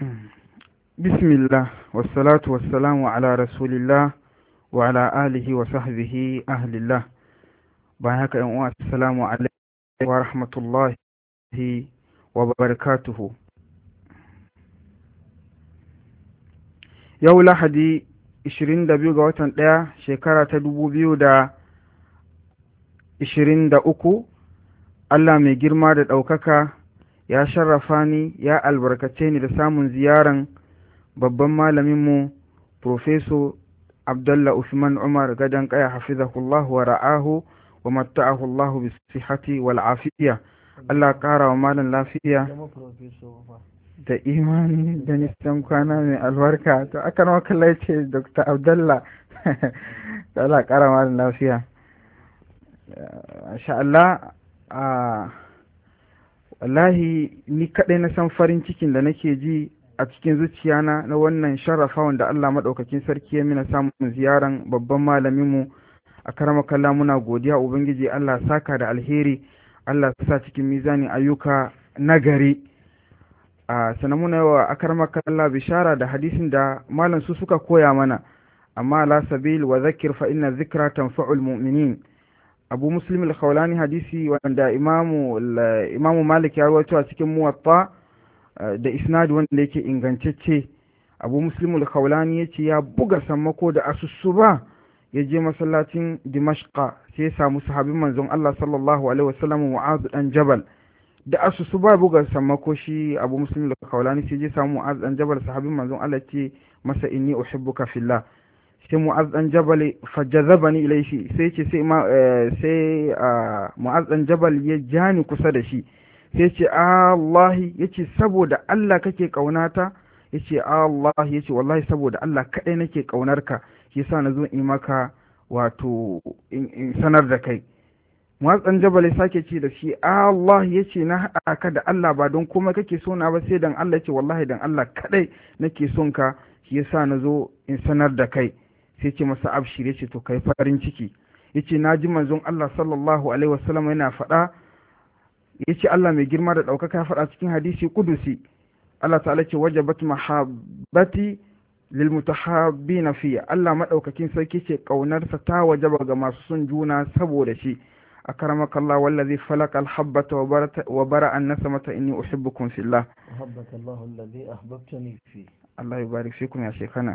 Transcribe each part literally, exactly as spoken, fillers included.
Bismillah, wassalatu wassalamu ala rasulillah wa ala alihi wa sahbihi ahlillah. Bayan haka yan uwa, assalamu alaikum wa rahmatullahi wa barakatuhu. Yau Lahadi ishirin da biyu ga watan ɗaya shekara ta dubu biyu da ishirin da uku, Allah mai girma da ɗaukaka ya sharrafa ni ya albarkace ni da samun ziyaran babban malaminmu Profeso Abdullah Usman Umar Gadon Kaya hafizahullah wa ra'ahu wa matta'ahu Allah bi sihhati wal afiya. Allah ƙara wa malam lafiya da imani da nisan kwana mai albarka. To aka nawa kallai ce Doctor Abdullah da Allah ƙara wa malam lafiya. Masha Allah, wallahi ni kaɗai na san farin cikin da nake ji a cikin zuciyana na wannan sharrafa wanda Allah maɗaukakin sarki ya mina samun ziyaran babban malaminmu a karamakalla. Muna godiya Ubangiji, Allah saka da alheri, Allah sa cikin mizanin ayyuka nagari. a sanan muna yawa a karamakalla bishara da hadisin da malam su suka koya mana, amma la sabil wa zakir fa inna zikra tanfa'ul mu'minin. Abu Muslim al-Khawlani, hadisi wanda imamu imamu Malik ya rawaito a cikin Muwatta da isnadi wanda yake ingantacce. Abu Muslim al-Khawlani yace ya buga sammako da asusuba ya je masallacin Dimashqa, sai ya samu sahabin manzon Allah sallallahu alaihi wasallam Mu'adh dan Jabal. Da asusuba buga sammako shi Abu Muslim al-Khawlani sai ya samu Mu'adh dan Jabal, sahabin manzon Allah, ce masa inni uhibbuka fillah. Sai Mu'adh dan Jabal fajazabani ilayhi, sai ce sai sai Mu'adh dan Jabal ya jani kusa da shi, sai ce Allah, yace saboda Allah kake kaunata? Yace Allah, yace wallahi saboda Allah kadai nake kaunarka, shi yasa nazo in maka wato in sanar da kai. Mu'adh dan Jabal ya sake ce da shi Allah, yace na haɗa ka da Allah ba don komai kake so na ba sai dan Allah. Yace wallahi dan Allah kadai nake son ka, shi yasa nazo in sanar da kai. Sai ce masa abshir, yace to kai farin ciki. Yace naji manzon Allah sallallahu alaihi wasallam yana faɗa, yace Allah mai girma da ɗaukaka ya faɗa cikin hadisi kudusi, Allah ta'ala ce wajabat mahabbati lil mutahabbina fiya. Allah madaukakin sarki ce kaunarsa ta wajaba ga masu son juna saboda shi. akramaka Allah wallazi falaka al-habbata wa bara an-nasamata inni uhibbukum fillah. ahabbaka Allah alladhi ahbabtani fi. Allah yubarik fikum ya shekana.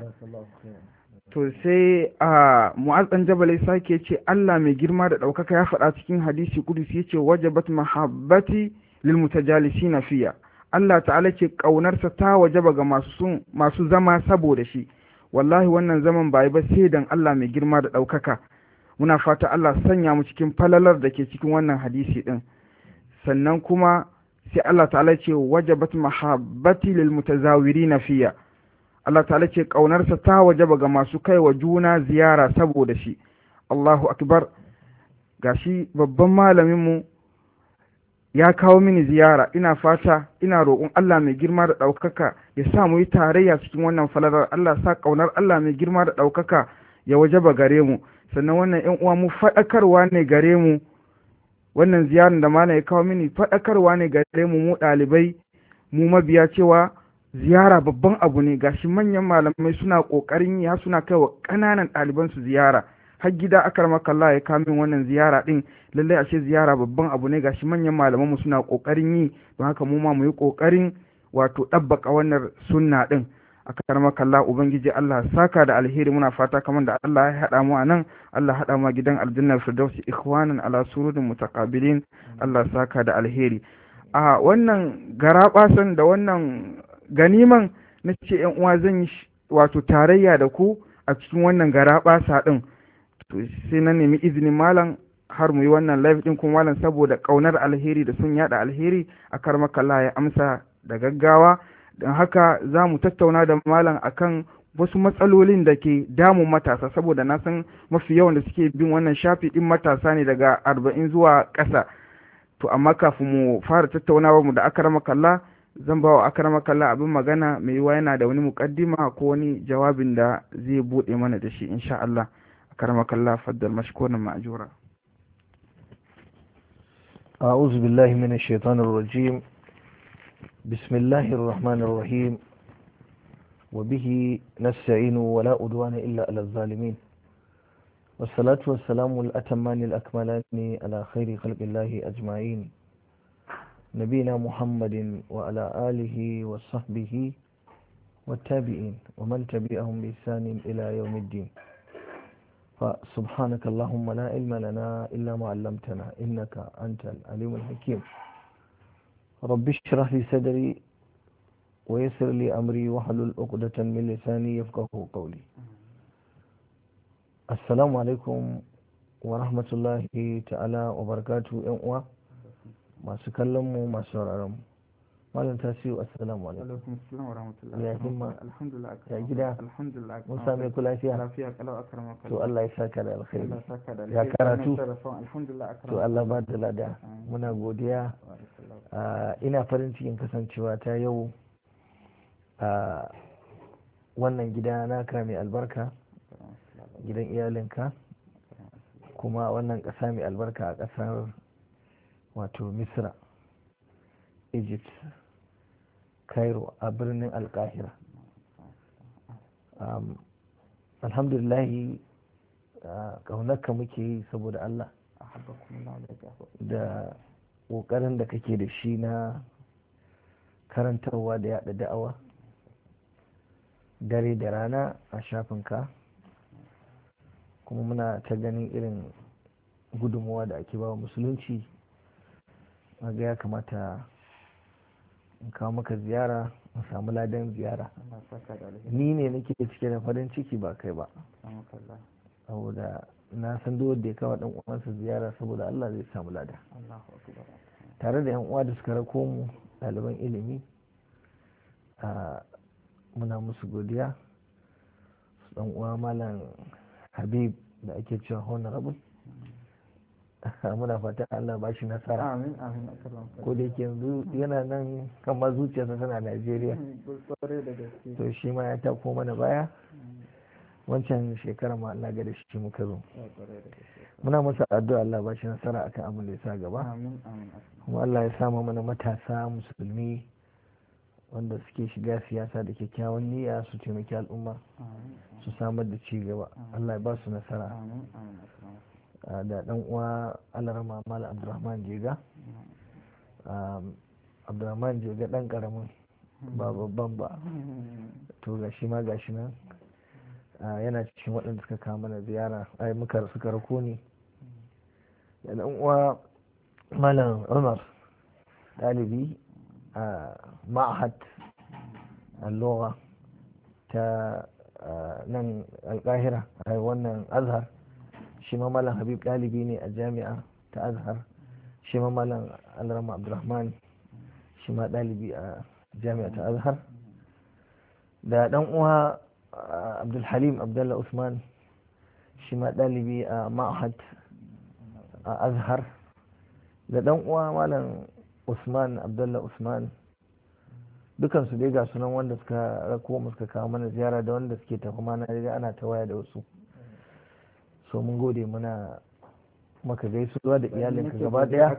To sai a Mu'adh dan Jabal sake ce Allah mai girma da ɗaukaka ya faɗa cikin hadisi kudusi, yace wajabat mahabbati lil mutajalisina fiya. Allah ta'ala ce ƙaunarsa ta wajaba ga masu masu zama saboda shi. Wallahi wannan zaman bai ba sai dan Allah mai girma da ɗaukaka. Muna fata Allah sanya mu cikin falalar da ke cikin wannan hadisi din. Sannan kuma sai Allah ta'ala ce wajabat mahabbati lil mutazawirina fiya. Allah ta'ala ce ƙaunarsa ta wajaba ga masu kai wa juna ziyara saboda shi. Allahu akbar. Gashi babban malaminmu ya kawo mini ziyara, ina fata ina roƙon Allah mai girma da ɗaukaka ya sa mu yi tarayya cikin wannan falalar. Allah sa ƙaunar Allah mai girma da ɗaukaka ya wajaba gare mu. Sannan wannan ƴan uwa mu faɗakarwa ne gare mu, wannan ziyarar da malam ya kawo mini faɗakarwa ne gare mu mu ɗalibai, mu mabiya, cewa ziyara babban abu ne. Gashi manyan malamai suna ƙoƙarin ya suna kai wa ƙananan ɗaliban su ziyara, har gida akramaka Allah ya kamin wannan ziyara din. Lallai ashe ziyara babban abu ne. Gashi manyan malaman mu suna ƙoƙarin yi, don haka mu ma mu yi ƙoƙarin wato ɗabbaka wannan sunna din. akramaka Allah, ubangiji Allah saka da alheri. Muna fata kamar da Allah ya haɗa mu a nan, Allah haɗa mu gidan aljannar firdausi ikhwanan ala sururin mutaqabilin. Allah saka da alheri. a wannan garaɓasan da wannan ganiman na ce yan uwa zan yi wato tarayya da ku a cikin wannan garaɓasa ɗin. To sai na nemi izinin malam har mu yi wannan live ɗin, kuma malam saboda ƙaunar alheri da sun yada alheri a karmakalla ya amsa da gaggawa. Don haka za mu tattauna da malam akan wasu matsalolin da ke damun matasa, saboda na san mafi yawan da suke bin wannan shafi ɗin matasa ne daga arba'in zuwa ƙasa. To amma kafin mu fara tattaunawa mu da akramakallah, zan ba wa akramakallah abin magana, mai yiwa yana da wani muƙaddima ko wani jawabin da zai buɗe mana da shi insha Allah. akramakallah faddal mashkuran ma'jura. أعوذ بالله من الشيطان الرجيم. بسم الله الرحمن الرحيم. وبه نستعين ولا أدوان إلا على الظالمين والصلاة والسلام الأتمان الأكملان على خير خلق الله أجمعين نبينا محمد وعلى آله وصحبه والتابعين ومن تبعهم بإحسان إلى يوم الدين فسبحانك اللهم لا علم لنا إلا ما علمتنا إنك أنت العليم الحكيم رب اشرح لي صدري ويسر لي أمري واحلل عقدة من لساني يفقهوا قولي السلام عليكم ورحمة الله تعالى وبركاته يا uwa masu kallon mu masu sauraron mu malam tasiu assalamu alaikum. alaikum assalam wa rahmatullahi ya himma alhamdulillah ya gida alhamdulillah mun same ku lafiya lafiya kalau akramaka to Allah ya saka da alkhairi Allah saka da ya karatu alhamdulillah akramaka to Allah ba da lada muna godiya ina farin cikin kasancewa ta yau a wannan gida naka mai albarka gidan iyalinka kuma wannan ƙasa mai albarka a ƙasar wato misra egypt cairo a birnin alkahira um, alhamdulillahi ƙaunarka muke yi saboda Allah da ƙoƙarin da kake da shi na karantarwa da yaɗa da'awa dare da rana a shafinka kuma muna ta ganin irin gudunmuwa da ake ba musulunci ga ya kamata in kawo maka ziyara in samu ladan ziyara ni ne nake cike da farin ciki ba kai ba saboda na san duk wanda ya kawo dan uwansa ziyara saboda Allah zai samu lada tare da yan uwa da suka rako mu ɗaliban ilimi a muna musu godiya su dan uwa malam Habib da ake cewa honorable muna fata Allah ba shi nasara amin amin ko da yake yanzu yana nan kamar zuciyarsa tana Najeriya to shi ma ya tako mana baya wancan shekara ma Allah ga da shi muka zo muna masa addu'a Allah ba shi nasara akan abin da ya sa gaba kuma Allah ya sama mana matasa musulmi wanda suke shiga siyasa da kyakkyawan niyya su taimaki al'umma su samar da ci gaba Allah ya ba su nasara da dan uwa alarama mala abdurrahman jega abdurrahman jega dan karamin ba babban ba to gashi ma gashi nan yana cikin waɗanda suka kawo mana ziyara ai muka suka rako ne da dan uwa malam umar ɗalibi a ma'ahad al-lugha ta nan alƙahira a wannan azhar shi ma malam habib ɗalibi ne a jami'a ta azhar shi ma malam alrama abdurrahman shi ma ɗalibi a jami'a ta azhar da ɗan uwa abdulhalim abdullah usman shi ma ɗalibi a ma'ahad a azhar da ɗan uwa malam usman abdullah usman dukansu dai ga sunan wanda suka rako mu suka kawo mana ziyara da wanda suke tafi mana riga ana ta waya da wasu so mun gode muna maka gaisuwa da iyalinka gaba daya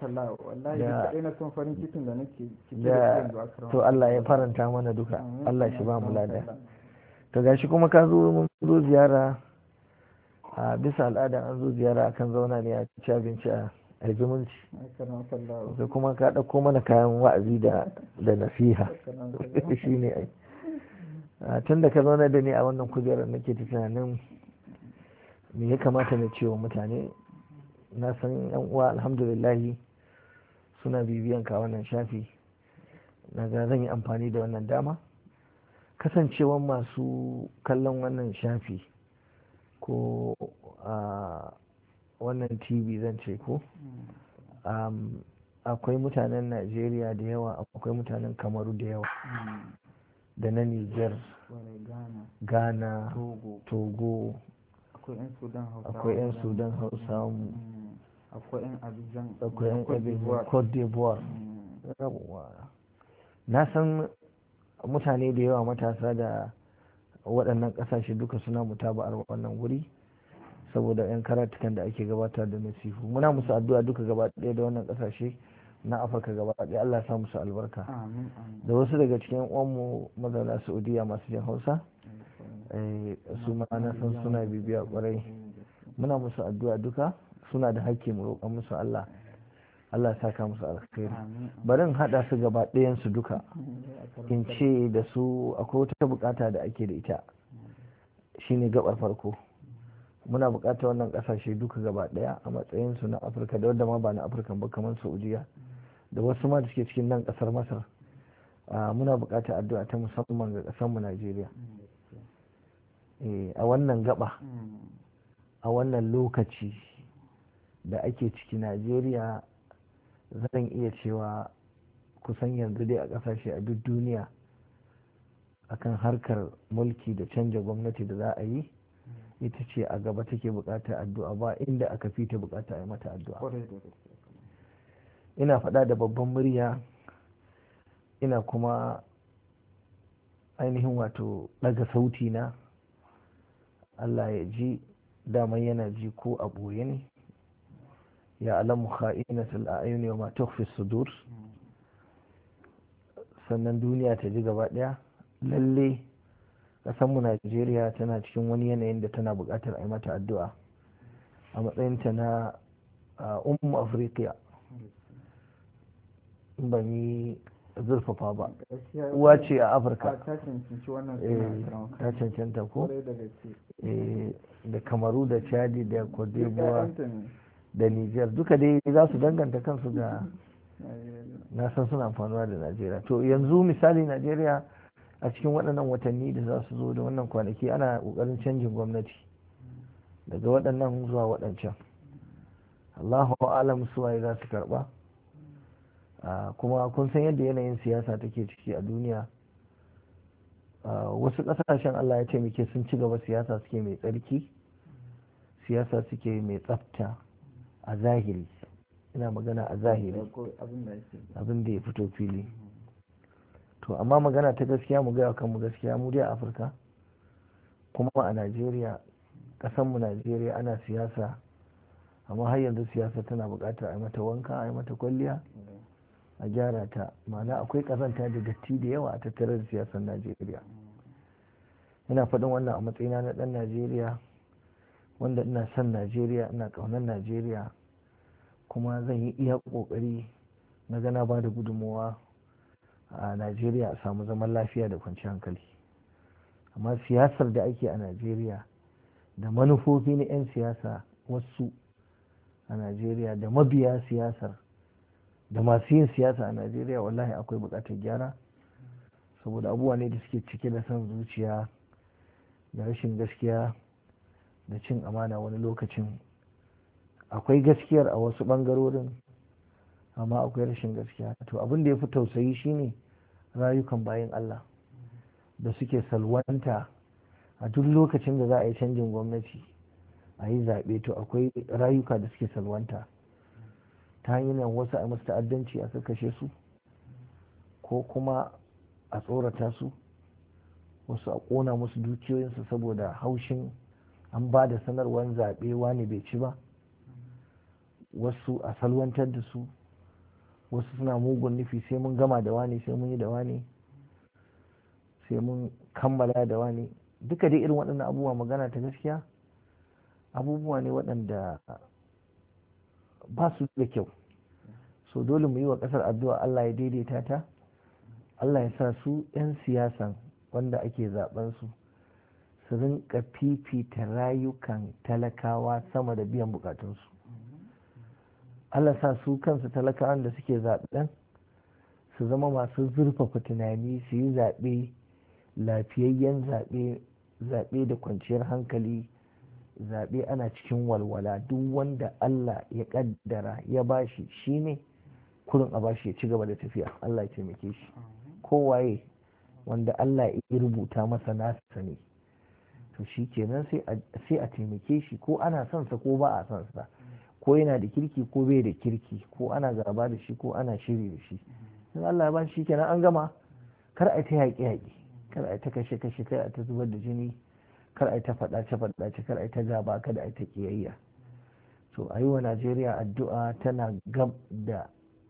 da to Allah ya faranta mana duka Allah shi ba mu lada to gashi kuma ka zo mun zo ziyara a bisa al'ada an zo ziyara akan zauna ne a ci abinci a zumunci da kuma ka ɗauko mana kayan wa'azi da nasiha shi ne ai tun da ka zauna da ni a wannan kujerar nake ta tunanin me ya kamata na cewa mutane na san yan uwa alhamdulillahi suna bibiyan ka wannan shafi na ga zan yi amfani da wannan dama kasancewan masu kallon wannan shafi ko a wannan tv zan ce ko akwai mutanen najeriya da yawa akwai mutanen kamaru da yawa da na niger ghana togo akwai 'yan sudan hausa akwai 'yan abidjan akwai 'yan abidjan cote d'ivoire na san mutane da yawa matasa da waɗannan ƙasashe duka suna mutaba'ar wannan wuri saboda 'yan karatukan da ake gabatar da nasihu muna musu addu'a duka gaba ɗaya da wannan ƙasashe na Afirka gaba ɗaya Allah ya sa musu albarka. amin amin Da wasu daga cikin uwanmu mazauna Saudiya masu jin Hausa, eh, su ma na san suna bibiya kwarai. Muna musu addu'a duka, suna da hakki mu roƙa musu Allah. Allah ya saka musu alkhairi. amin Bari in haɗa su gaba ɗayan su duka. In ce da su akwai wata bukata da ake da ita. Shine gabar farko. Muna bukatar wannan kasashe duka gaba daya a matsayin su na Afirka da wanda ma ba na Afirka ba kamar Saudiya da wasu ma da suke cikin nan kasar Masar. Muna bukatar addu'a ta musamman ga kasar mu Najeriya. A wannan gaba, a wannan lokaci da ake ciki Najeriya, zan iya cewa kusan yanzu dai a kasashe a duk duniya akan harkar mulki da canja gwamnati da za a yi, ita ce a gaba take bukatar addu'a, ba inda aka fi ta bukata a yi mata addu'a. Ina faɗa da babban murya, ina kuma ainihin wato ɗaga sauti na, Allah ya ji, daman yana ji ko a ɓoye ne, ya alamu kha'inatul a'yuni wa ma tukhfi sudur. Sannan duniya ta ji gaba ɗaya lalle ƙasarmu Najeriya tana cikin wani yanayin da tana buƙatar a yi mata addu'a a matsayinta na ummu Afirka. Ban yi zurfafa ba, uwa ce a Afirka. Ta cancanta ko? Da Kamaru da Chadi da Cote d'Ivoire da Niger duka dai za su danganta kansu da, na san suna amfanuwa da Najeriya. To yanzu misali Najeriya a cikin waɗannan watanni da za su zo da wannan kwanaki ana ƙoƙarin canjin gwamnati daga waɗannan zuwa waɗancan. Allahu alam suwaye za su karɓa. Kuma kun san yadda yanayin siyasa take ciki a duniya. Wasu ƙasashen Allah ya taimake sun ci gaba, siyasa suke mai tsarki, siyasa suke mai tsafta a zahiri. Ina magana a zahiri, abin da ya fito fili. To amma magana ta gaskiya, mu gaya kanmu gaskiya, mu dai a Afirka kuma a Najeriya, ƙasanmu Najeriya ana siyasa, amma har yanzu siyasa tana buƙatar a yi mata wanka, a yi mata kwalliya, a gyara ta. Ma'ana akwai ƙazanta da datti da yawa a tattare da siyasar Najeriya. Ina faɗin wannan a matsayina na ɗan Najeriya wanda ina son Najeriya, ina ƙaunar Najeriya, kuma zan yi iya ƙoƙari na gana ba da gudunmawa a Najeriya a samu zaman lafiya da kwanciyar hankali. Amma siyasar da ake a Najeriya da manufofi na 'yan siyasa wasu a Najeriya da mabiya siyasar da masu yin siyasa a Najeriya, wallahi akwai buƙatar gyara, saboda abubuwa ne da suke cike da son zuciya da rashin gaskiya da cin amana. Wani lokacin akwai gaskiyar a wasu ɓangarorin, amma akwai rashin gaskiya. To abin da ya fi tausayi shine rayukan bayan Allah da suke salwanta a duk lokacin da za a yi canjin gwamnati, a yi zaɓe, to akwai rayuka da suke salwanta ta hanyar wasu a masu ta'addanci a kashe su, ko kuma a tsorata su, wasu a ƙona musu dukiyoyinsu saboda haushin an ba da sanarwar zaɓe wani bai ci ba, wasu a salwantar da su, wasu suna mugun nufi sai mun gama da wani, sai mun yi da wani, sai mun kammala da wani. Duka dai irin waɗannan abubuwa, magana ta gaskiya, abubuwa ne waɗanda ba su da kyau. So dole mu yi wa ƙasar addu'a Allah ya daidaita ta, Allah ya sa su 'yan siyasan wanda ake zaben su su rinka fifita rayukan talakawa sama da biyan bukatunsu. Allah sa su kansu talakawan da suke zaɓen su zama masu zurfafa tunani, su yi zaɓe lafiyayyen zaɓe, zaɓe da kwanciyar hankali, zaɓe ana cikin walwala. Duk wanda Allah ya ƙaddara ya bashi shi ne kurin a bashi ya ci gaba da tafiya. Allah ya taimake shi. Kowaye wanda Allah ya rubuta masa nasa ne, to shi kenan sai a taimake shi, ko ana son sa ko ba a son sa, ko yana da kirki ko bai da kirki, ko ana gaba da shi ko ana shiri da shi. In Allah ya ba shi kenan an gama. Kar a ta yaƙi yaƙi, kar a ta kashe kashe, kar a ta zubar da jini, kar a ta faɗace faɗace, kar a ta gaba, kada a ta ƙiyayya. To a yi wa Najeriya addu'a, tana gab da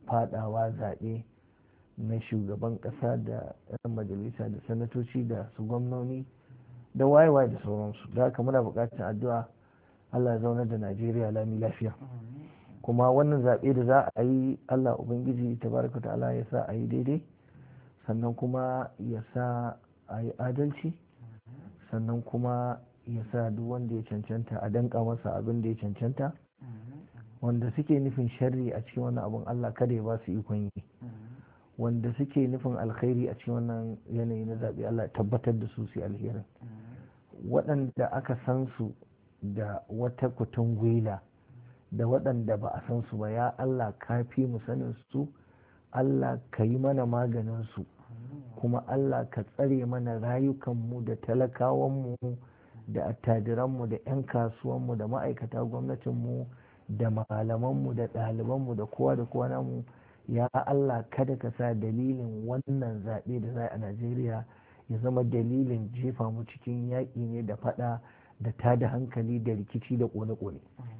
fadawa zaɓe na shugaban ƙasa da 'yan majalisa da sanatoci da su gwamnoni da wayewa da sauransu. Da haka muna buƙatar addu'a Allah ya zaunar da Najeriya lami lafiya. Kuma wannan zaɓe da za a yi Allah Ubangiji tabaraka ta'ala ya sa a yi daidai, sannan kuma ya sa a yi adalci, sannan kuma ya sa duk wanda ya cancanta a danka masa abin da ya cancanta, wanda suke nufin sharri a cikin wannan abin Allah kada ya ba su ikon yi, wanda suke nufin alkhairi a cikin wannan yanayi na zaɓe Allah tabbatar da su su alherin. Waɗanda aka san su da wata kutun gwila da waɗanda ba a san su ba, ya Allah ka fi mu sanin su, Allah ka yi mana maganin su, kuma Allah ka tsare mana rayukanmu da talakawanmu da attajiranmu da 'yan kasuwanmu da ma'aikata gwamnatinmu da malamanmu da ɗalibanmu da kowa da kowa namu. Ya Allah kada ka sa dalilin wannan zaɓe da za a Najeriya ya zama dalilin jefa mu cikin yaƙi ne da faɗa da tada hankali da rikici da ƙone-ƙone.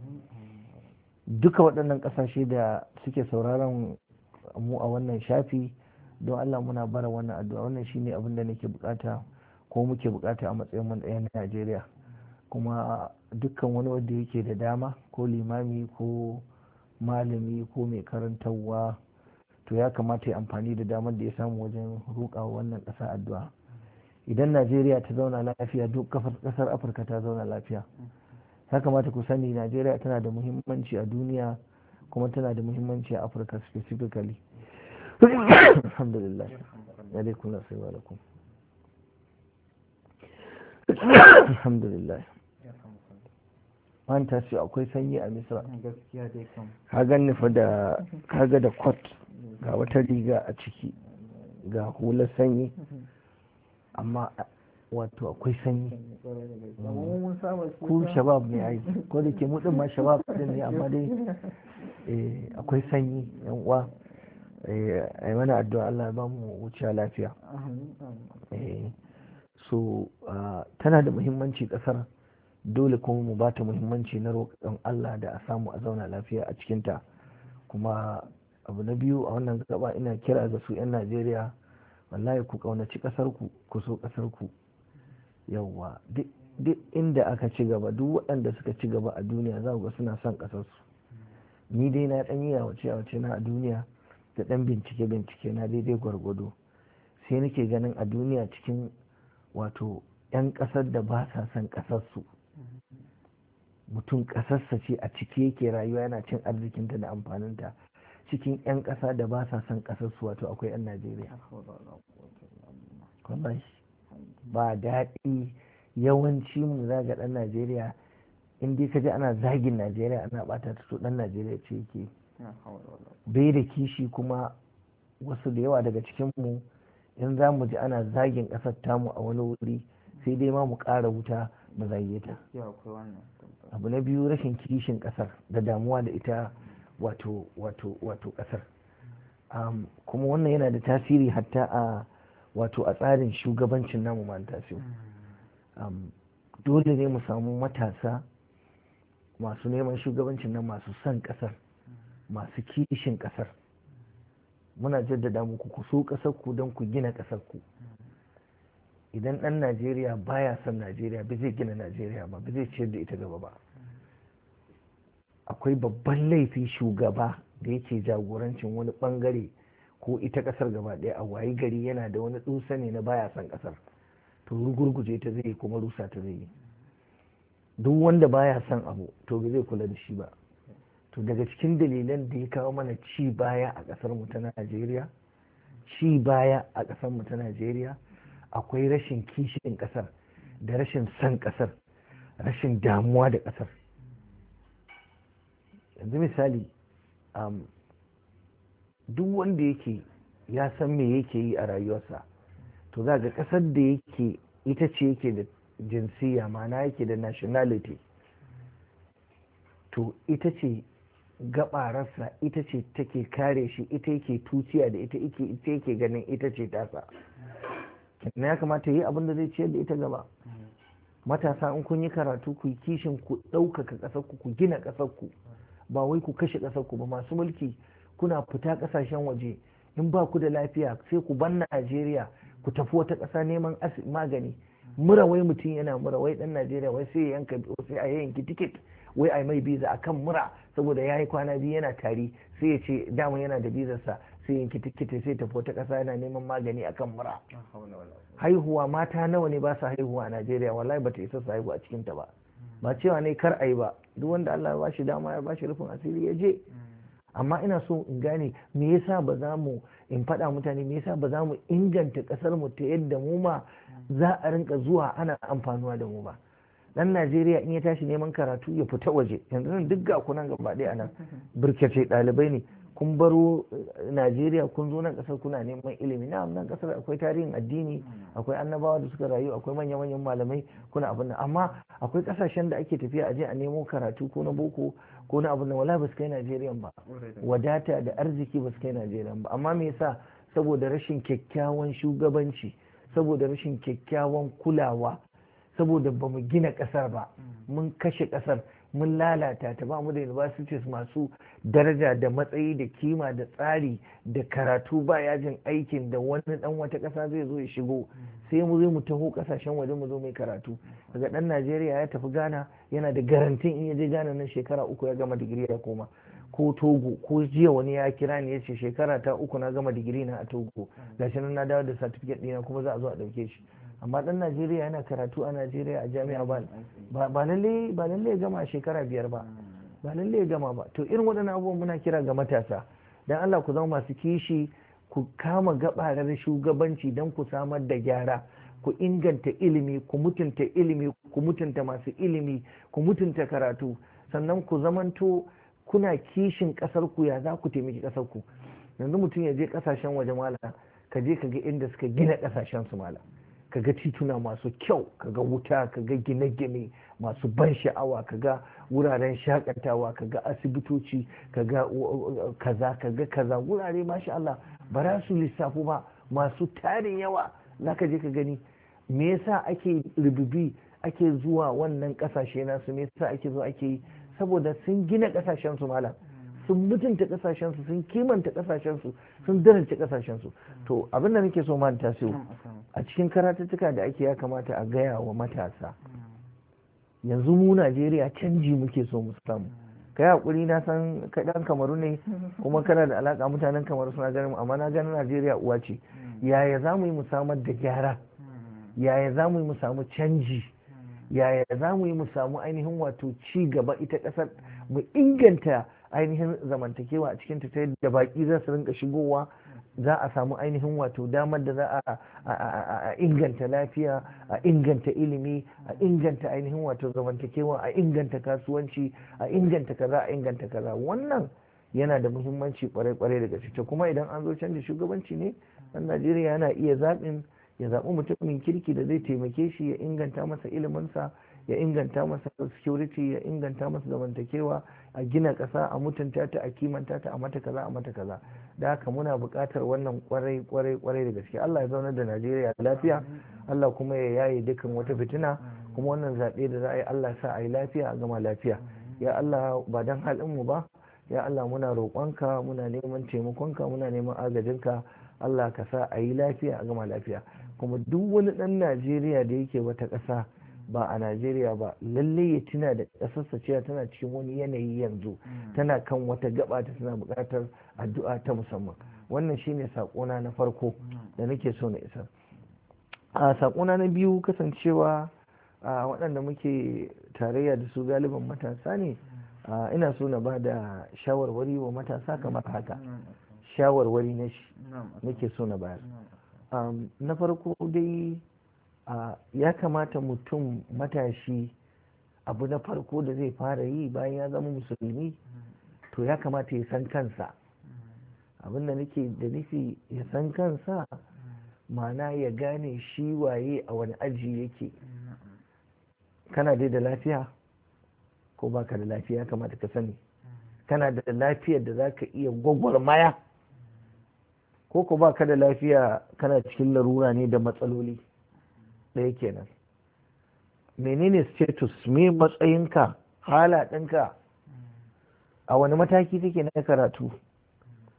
Duka waɗannan ƙasashe da suke sauraron mu a wannan shafi, don Allah muna bara wannan addu'a. Wannan shine abin da nake bukata ko muke bukata a matsayin mu ɗayan Najeriya. Kuma dukkan wani wanda yake da dama, ko limami ko malami ko mai karantarwa, to ya kamata ya amfani da damar da ya samu wajen roƙa wannan ƙasa addu'a. Idan Najeriya ta zauna lafiya, duk ƙasar Afirka ta zauna lafiya. Ya kamata ku sani Najeriya tana da muhimmanci a duniya kuma tana da muhimmanci a Afirka specifically. Alhamdulillah. Alaikum wa alaikum. Alhamdulillah. An tashi akwai sanyi a Misra. Ka ganni fa da kaga da coat, ga wata riga a ciki, ga hular sanyi, amma wato akwai sanyi. Ku shabab ne ai, ko da ke mu din ma shabab din ne, amma dai akwai sanyi yan uwa. Ai mana addu'a Allah ya ba mu wuciya lafiya. So tana da muhimmanci kasar, dole kuma mu bata muhimmanci na roƙon Allah da a samu a zauna lafiya a cikinta. Kuma abu na biyu a wannan gaba ina kira ga su 'yan Najeriya, wallahi ku kaunaci ƙasarku, ku so ƙasarku. Yawwa duk inda aka ci gaba, duk waɗanda suka ci gaba a duniya za ku ga suna son ƙasarsu. Ni dai na ɗan yi yawace yawace na a duniya da ɗan bincike bincike na daidai gwargwado, sai nake ganin a duniya cikin wato 'yan ƙasar da ba sa son ƙasarsu, mutum ƙasarsa ce a ciki yake rayuwa yana cin arzikinta da amfaninta, cikin 'yan ƙasa da ba sa son ƙasarsu wato akwai 'yan Najeriya. Ba daɗi, yawanci mu zaga ɗan Najeriya in dai ka ji ana zagin Najeriya ana ɓata ta, to ɗan Najeriya ce yake bai da kishi. Kuma wasu da yawa daga cikinmu in za mu ji ana zagin ƙasar tamu a wani wuri, sai dai ma mu ƙara wuta mu zage ta. Abu na biyu, rashin kishin ƙasar da damuwa da ita wato wato wato ƙasar. Um, kuma wannan yana da tasiri hatta a wato a tsarin shugabancin namu ma tasiri. Um, dole ne mu samu matasa masu neman shugabancin nan masu son ƙasar, masu kishin ƙasar. Muna jaddada muku ku so ƙasar ku don ku gina ƙasar ku. Idan ɗan Najeriya baya son Najeriya, ba zai gina Najeriya ba, ba zai ciyar da ita gaba ba. Akwai babban laifi shugaba da yake jagorancin wani bangare ko ita ƙasar gaba ɗaya a wayi gari yana da wani tsusa ne na baya son ƙasar, to rugurguje ta zai kuma rusa ta zai yi. Duk wanda baya son abu to ba zai kula da shi ba. To daga cikin dalilan da ya kawo mana ci baya a ƙasar mu ta Najeriya, ci baya a ƙasar mu ta Najeriya akwai rashin kishin ƙasar da rashin son ƙasar, rashin damuwa da ƙasar. Yanzu misali, um, duk wanda yake ya san me yake yi a rayuwarsa, to za ga ƙasar da yake ita ce yake da jinsiya, ma'ana yake da nationality, to ita ce gabararsa, ita ce take kare shi, ita yake tuciya da ita, ita yake ganin ita ce tasa. Na ya kamata yi abin da zai ciyar da ita gaba. Matasa in kun yi karatu ku yi kishin ku ɗaukaka ƙasarku, ku gina ƙasarku, ba wai ku kashe ƙasarku ba. Masu mulki kuna fita ƙasashen waje, in ba ku da lafiya sai ku bar Najeriya ku tafi wata ƙasa neman magani. Mura, wai mutum yana mura, wai ɗan Najeriya wai sai ya yanka sai a yanki tiket wai a mai biza akan mura saboda ya yi kwana biyu yana tari, sai ya ce dama yana da bizarsa sai yanki tiket sai tafi wata ƙasa yana neman magani akan mura. Haihuwa, mata nawa ne ba su haihuwa a Najeriya, wallahi ba ta isa su haihu a cikin ta ba. Ba cewa ne kar a yi ba, duk wanda Allah ya ba shi dama ya ba shi rufin asiri ya je. Amma ina so in gane me yasa ba za mu in faɗa mutane me yasa ba za mu inganta ƙasar mu ta yadda mu ma za a rinka zuwa ana amfanuwa da mu ba. Dan Najeriya in ya tashi neman karatu ya fita waje, yanzu nan duk ga kunan gaba ɗaya anan birkace ɗalibai ne, kun baro Najeriya kun zo nan ƙasar kuna neman ilimi. Na nan ƙasar akwai tarihin addini, akwai annabawa da suka rayu, akwai manya manyan malamai, kuna abin nan. Amma akwai ƙasashen da ake tafiya a je a nemo karatu ko na boko ko na abin nan, wala ba su kai Najeriya ba, wadata da arziki ba su kai Najeriya ba. Amma me yasa? Saboda rashin kyakkyawan shugabanci, saboda rashin kyakkyawan kulawa, saboda ba mu gina ƙasar ba, mun kashe ƙasar, mun lalata ta, ba mu da universities masu daraja da matsayi da kima da tsari da karatu, ba yajin aikin da wani dan wata ƙasa zai zo ya shigo, sai mu zo mu taho ƙasashen waje mu zo mai karatu. Daga ɗan Najeriya ya tafi Ghana yana da garantin in ya je Ghana nan shekara uku ya gama digiri ya koma. Ko Togo, ko jiya wani ya kira ni ya ce shekara ta uku na gama digiri na a Togo, gashi nan na dawo da certificate ɗina kuma za a zo a ɗauke shi. Amma ɗan Najeriya yana karatu a Najeriya a jami'a ba ba lalle ba lalle ya gama a shekara biyar ba, ba lalle ya gama ba. To irin waɗannan abubuwan muna kira ga matasa, dan Allah ku zama masu kishi, ku kama gabarar shugabanci don ku samar da gyara, ku inganta ilimi, ku mutunta ilimi, ku mutunta masu ilimi, ku mutunta karatu, sannan ku zamanto kuna kishin ƙasar ku, ya za ku taimaki ƙasar ku. Yanzu mutum ya je ƙasashen waje mala, ka je ka ga inda suka gina ƙasashen su mala, ka ga tituna masu kyau, ka ga wuta, ka ga gine-gine masu ban sha'awa, ka ga wuraren shakatawa, ka ga asibitoci, ka ga kaza, ka ga kaza, wurare masha Allah ba za su lissafu ba, masu tarin yawa za ka je ka gani. Me yasa ake rububi ake zuwa wannan kasashe nasu, me yasa ake zuwa ake yi? Saboda sun gina kasashen su malam, sun mutunta kasashen su, sun kimanta kasashen su, sun daraja kasashen su. To abin da nake so man tasiru a cikin karatuttuka da ake, ya kamata a gaya wa matasa, yanzu mu Najeriya canji muke so mu samu. Kai hakuri, na san kai dan Kamaru ne kuma kana da alaka mutanen Kamaru suna ganin, amma na ganin Najeriya uwa ce. Yaya za mu yi mu samar da gyara, yaya za mu yi mu samu canji, yaya za mu yi mu samu ainihin wato ci gaba ita ƙasar, mu inganta ainihin zamantakewa a cikin ta yadda baƙi za su rinka shigowa, za a samu ainihin wato damar da za a inganta lafiya, a inganta ilimi, a inganta ainihin wato zamantakewa, a inganta kasuwanci, a inganta kaza, a inganta kaza. Wannan yana da muhimmanci kwarai-kwarai daga cikin. Kuma idan an zo canza shugabanci ne, ɗan Najeriya yana iya zaɓin ya zaɓi mutumin kirki da zai taimake shi, ya inganta masa iliminsa, ya inganta masa security, ya inganta masa zamantakewa, a gina ƙasa, a mutunta ta, a kimanta ta, a mata kaza, a mata kaza. Da haka muna buƙatar wannan kwarai kwarai kwarai da gaske. Allah ya zaunar da Najeriya lafiya, Allah kuma ya yaye dukkan wata fitina, kuma wannan zaɓe da za a yi Allah sa a yi lafiya, a gama lafiya. Ya Allah, ba dan halin mu ba, ya Allah muna roƙonka, muna neman taimakonka, muna neman agajinka. Allah ka sa a yi lafiya, a gama lafiya. Kuma duk wani ɗan Najeriya da yake wata ƙasa ba a Najeriya ba, lalle ya tuna da ƙasarsa cewa tana cikin wani yanayi yanzu, tana kan wata gaba ta, tana buƙatar addu'a ta musamman. Wannan shine saƙona na farko da nake so na isar. A saƙona na biyu, kasancewa a waɗanda muke tarayya da su galiban matasa ne, ina so na ba da shawarwari wa matasa kamar haka. Shawarwari na shi nake so na bayar. Na farko dai, Uh, ya kamata mutum matashi, abu na farko da zai fara yi bayan ya zama musulmi, to ya kamata ya san kansa. Abin da nake da nufi ya san kansa, ma'ana ya gane shi waye, a wani aji yake. Kana dai da lafiya ko baka da lafiya, ya kamata ka sani. Kana da lafiyar da za ka iya gwagwarmaya, ko ko baka da lafiya, kana cikin larura ne da matsaloli. Ɗaya kenan. Menene status, me matsayinka, hala ɗinka, a wani mataki kake na karatu,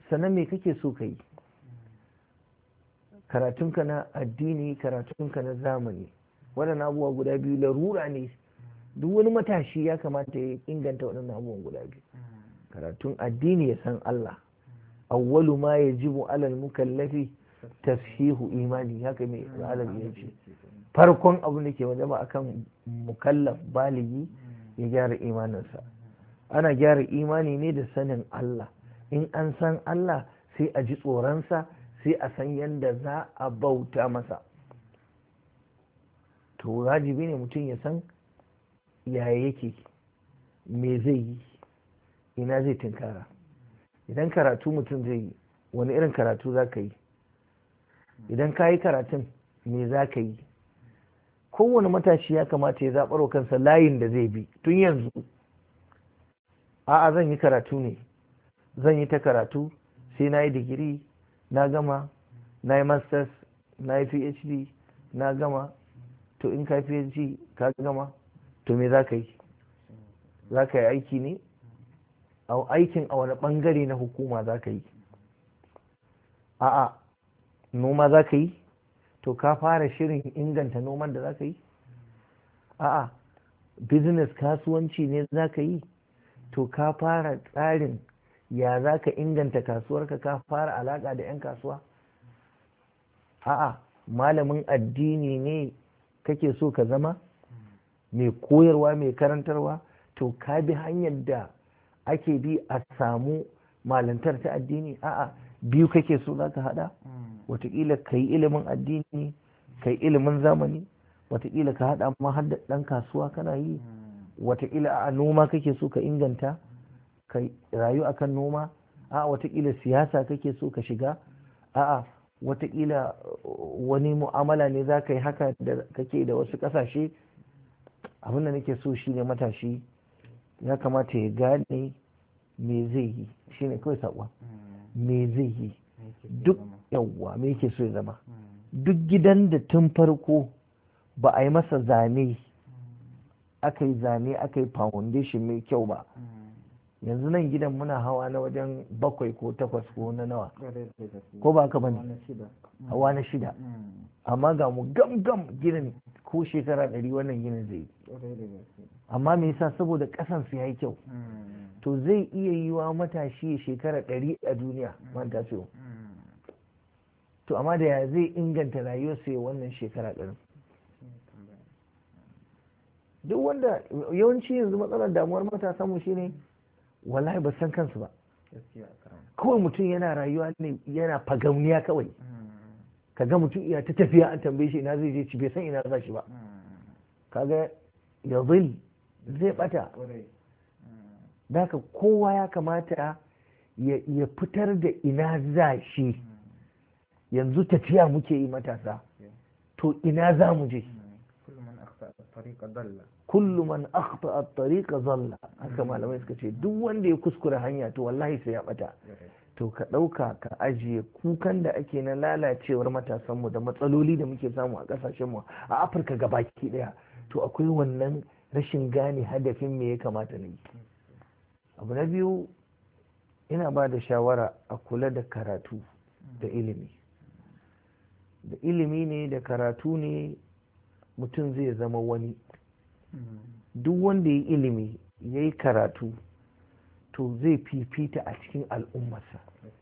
sannan me kake so ka yi, karatunka na addini, karatunka na zamani. Waɗannan abubuwa guda biyu larura ne, duk wani matashi ya kamata ya inganta waɗannan abubuwan guda biyu. Karatun addini ya san Allah, awwalu ma yajibu alal mukallafi tashihu imani, haka mai alabi ya ce farkon abu da ke wajaba akan mukallaf baligi ya gyara imaninsa. Ana gyara imani ne da sanin Allah. In an san Allah sai a ji tsoronsa, sai a san yadda za a bauta masa. To wajibi ne mutum ya san yaya yake, me zai yi, ina zai tinkara. Idan karatu mutum zai yi, wani irin karatu za ka yi, idan ka yi karatun me za ka yi. Kowane matashi ya kamata ya zaɓar wa kansa layin da zai bi tun yanzu. A'a, zan yi karatu ne, zan yi ta karatu sai na yi digiri, na gama, na yi masters, na yi phd, na gama. To in ka phd ka gama, to me za ka yi? Za ka yi aiki ne? Aikin a wani ɓangare na hukuma za ka yi? A'a, noma za ka yi? To ka fara shirin inganta noman da za ka yi? A'a, business kasuwanci ne za ka yi? To ka fara tsarin ya za ka inganta kasuwarka, ka fara alaƙa da 'yan kasuwa? A'a, malamin addini ne kake so ka zama, mai koyarwa, mai karantarwa? To ka bi hanyar da ake bi a samu malantar ta addini? A'a, biyu kake so za ka haɗa? Wataƙila ka yi ilimin addini, ka yi ilimin zamani, wataƙila ka haɗa ma har da ɗan kasuwa kana yi, wataƙila a noma kake so ka inganta, ka rayu akan noma, a'a wataƙila siyasa kake so ka shiga, a'a wataƙila wani mu'amala ne za ka yi haka da kake da wasu ƙasashe. Abin da nake so shine matashi ya kamata ya gane me zai yi, shine kawai saƙon me zai yi. Duk yawwa me yake so ya zama. Duk gidan da tun farko ba a yi masa zane, aka yi zane aka yi foundation mai kyau ba, yanzu nan gidan muna hawa na wajen bakwai ko takwas ko na nawa, ko ba ka bane, hawa na shida, amma ga mu gam gam ginin ko shekara ɗari wannan ginin zai yi. Amma me yasa? saboda ƙasan su yayi kyau. To zai iya yi wa matashi shekara ɗari a duniya man taso. To amma da ya zai inganta rayuwarsa ya wannan shekara ɗarin? Duk wanda yawanci yanzu matsalar damuwar matasa mu shine wallahi ba san kansu ba. Kawai mutum yana rayuwa ne, yana fagamniya kawai. Kaga mutum iya ta tafiya an tambaye shi ina zai je ci bai san ina za shi ba. Kaga ya zai zai bata. Daka kowa ya kamata ya fitar da ina za shi. Yanzu tafiya muke yi matasa, to ina za mu je? Kullu man akhta at-tariqa dhalla, haka malamai suka ce duk wanda ya kuskura hanya to wallahi sai ya bata. To ka dauka ka ajiye kukan da ake na lalacewar matasan mu da matsaloli da muke samu a kasashen mu a Afirka gabaki daya, to akwai wannan rashin gane hadafin me ya kamata ne. Abu na biyu, ina ba da shawara a kula da karatu da ilimi. Da ilimi ne da karatu ne mutum zai zama wani. Duk wanda ya yi ilimi ya yi karatu to zai fifita a cikin al'ummarsa.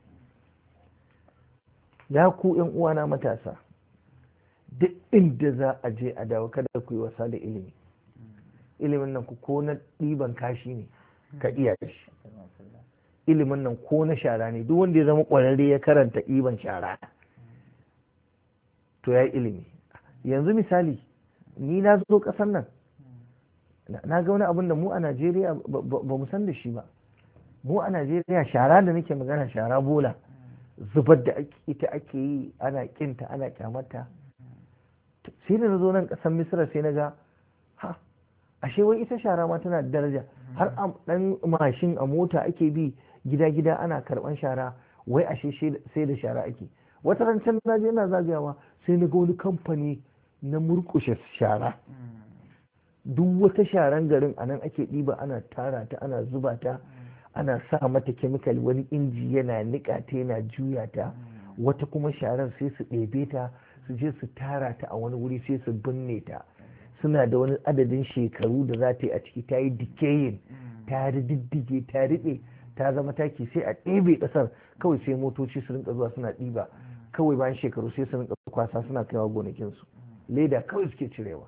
Ya ku ‘yan uwana matasa, duk inda za a je a dawo kada ku yi wasa da ilimi. Ilimin nan ku ko na ɗiban kashi ne ka iya shi. Ilimin nan ko na shara ne, duk wanda ya zama ƙwararre ya karanta ɗiban shara to ya yi ilimi. Yanzu misali, ni na zo ƙasar nan na ga wani abin da mu a Najeriya ba mu san da shi ba. Mu a Najeriya shara da nake magana, shara bola zubar da ita ake yi, ana kinta ana kyamata. Sai da na zo nan ƙasar Misira sai na ga ha ashe wai ita shara ma tana da daraja. Har a ɗan mashin a mota ake bi gida gida ana karɓan shara, wai ashe sai da shara ake. Wata rancen na je ina zagayawa sai na ga wani kamfani na murƙushe shara. Duk wata sharan garin a nan ake ɗiba ana tara ta ana zuba ta ana sa mata kemikal, wani inji yana nika ta yana juya ta, wata kuma sharar sai su ɗebe ta su je su tara ta a wani wuri sai su binne ta, suna da wani adadin shekaru da za ta yi a ciki, ta yi decaying, ta diddige, ta riɓe, ta zama taki, sai a ɗebe ƙasar kawai sai motoci su rinka zuwa suna ɗiba, kawai bayan shekaru sai su rinka kwasa suna kaiwa gonakinsu, leda kawai suke cirewa.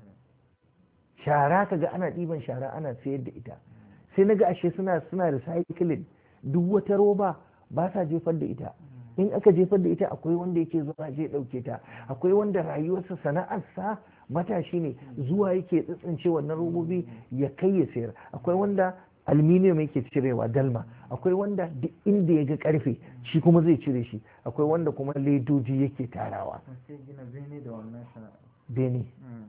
Shara kaga ana ɗiban shara ana sayar da ita, sai naga ashe suna suna recycling, duk wata roba ba sa jefar da ita, in aka jefar da ita akwai wanda yake zuwa je ɗauke ta, akwai wanda rayuwarsa sana'arsa matashi ne zuwa yake tsitsince wannan robobi ya kai ya sayar, akwai wanda aluminium yake cirewa dalma, akwai wanda duk inda ya ga karfe shi kuma zai cire shi, akwai wanda kuma ledoji yake tarawa. Bene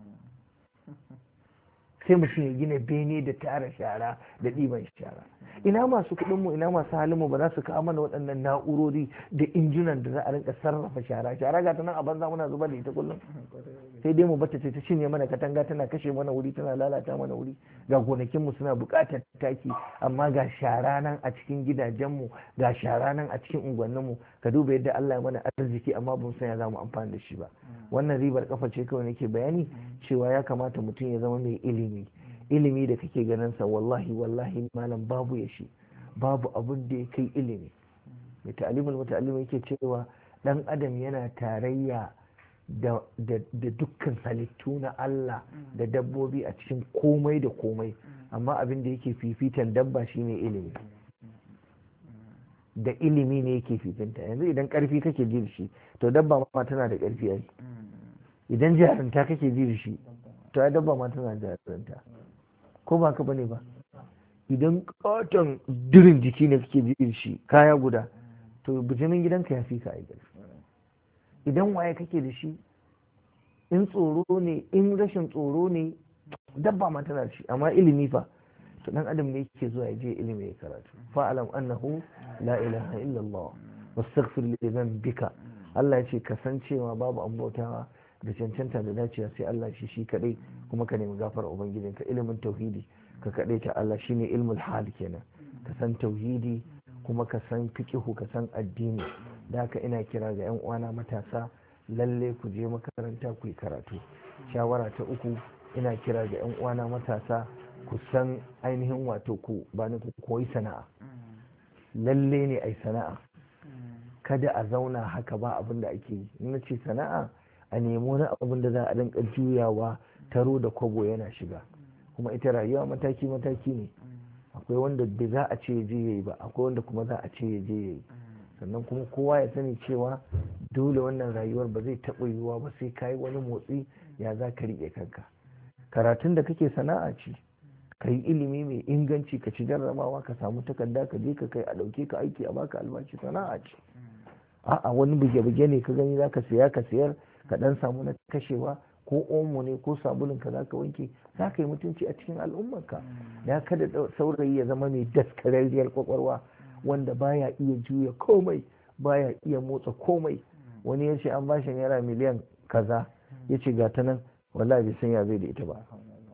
sai mutum ya gina bene da tara shara da ɗiban shara. Ina masu kuɗinmu, ina masu halinmu ba za su kawo mana waɗannan na'urori da injunan da za a rinka sarrafa shara. Shara ga ta nan a banza muna zubar da ita kullum, sai dai mu bata ce ta cinye mana katanga, tana kashe mana wuri, tana lalata mana wuri. Ga gonakinmu suna buƙatar taki, amma ga shara nan a cikin gidajenmu, ga shara nan a cikin unguwanninmu. Ka duba yadda Allah ya mana arziki amma ba mu san ya za mu amfani da shi ba. Wannan ribar kafa ce kawai nake bayani cewa ya kamata mutum ya zama mai ilimi. Ilimi da kake ganin sa wallahi wallahi malam babu ya shi, babu abin da ya kai ilimi. Mai ta'alimul muta'allim yake cewa dan adam yana tarayya da, da, da dukkan halittu na Allah da dabbobi a cikin komai da komai, amma abin da yake fifitan dabba shine ilimi. Da ilimi ne yake fifinta. Yanzu idan karfi kake ji da shi to dabba ma tana da karfi ai. Idan jarunta kake ji da shi to ai dabba ma tana da jarunta, ko ba ka bane ba? Idan katon dirin jiki ne kake ji da shi kaya guda to bijimin gidanka ya fi ka ai. Idan waye kake da shi, in tsoro ne, in rashin tsoro ne, dabba ma tana da shi, amma ilimi fa to dan adam ne yake zuwa ya je ilimi ya karatu. Fa'alam annahu la ilaha illallah wastaghfir li dhanbika. Allah ya ce kasancewa babu an bautawa da cancanta da dacewa sai Allah shi shi kadai, kuma ka nemi gafara ubangijinka. Ilimin tauhidi ka kadai ta Allah shine ilmul hal kenan, ka san tauhidi kuma ka san fiqhu, ka san addini. Da haka ina kira ga yan uwana matasa, lalle ku je makaranta ku yi karatu. Shawara ta uku, ina kira ga yan uwana matasa ku san ainihin wato ku ba ni ku koyi sana'a. Lalle ne ai sana'a, kada a zauna haka ba abin da ake yi. Na ce sana'a, a nemi wani abin da za a rinka juyawa taro da kwabo yana shiga. Kuma ita rayuwa mataki mataki ne, akwai wanda bai za a ce je yayi ba, akwai wanda kuma za a ce ya je yayi. Sannan kuma kowa ya sani cewa dole wannan rayuwar ba zai taɓa yiwuwa ba sai ka yi wani motsi ya za ka riƙe kanka. Karatun da kake sana'a ce, ka yi ilimi mai inganci, ka ci jarrabawa, ka samu takarda, ka je ka kai a ɗauke ka aiki a baka albashi, sana'a ce. A'a wani buge-buge ne ka gani za ka siya ka siyar, ka ɗan samu na kashewa, ko omo ne ko sabulun ka za ka wanke, za ka yi mutunci a cikin al'ummarka. Ya kada saurayi ya zama mai daskararriyar kwakwalwa wanda baya iya juya komai, baya iya motsa komai. Wani ya ce an ba shi naira miliyan kaza, ya ce ga ta nan wallahi bai san ya zai da ita ba.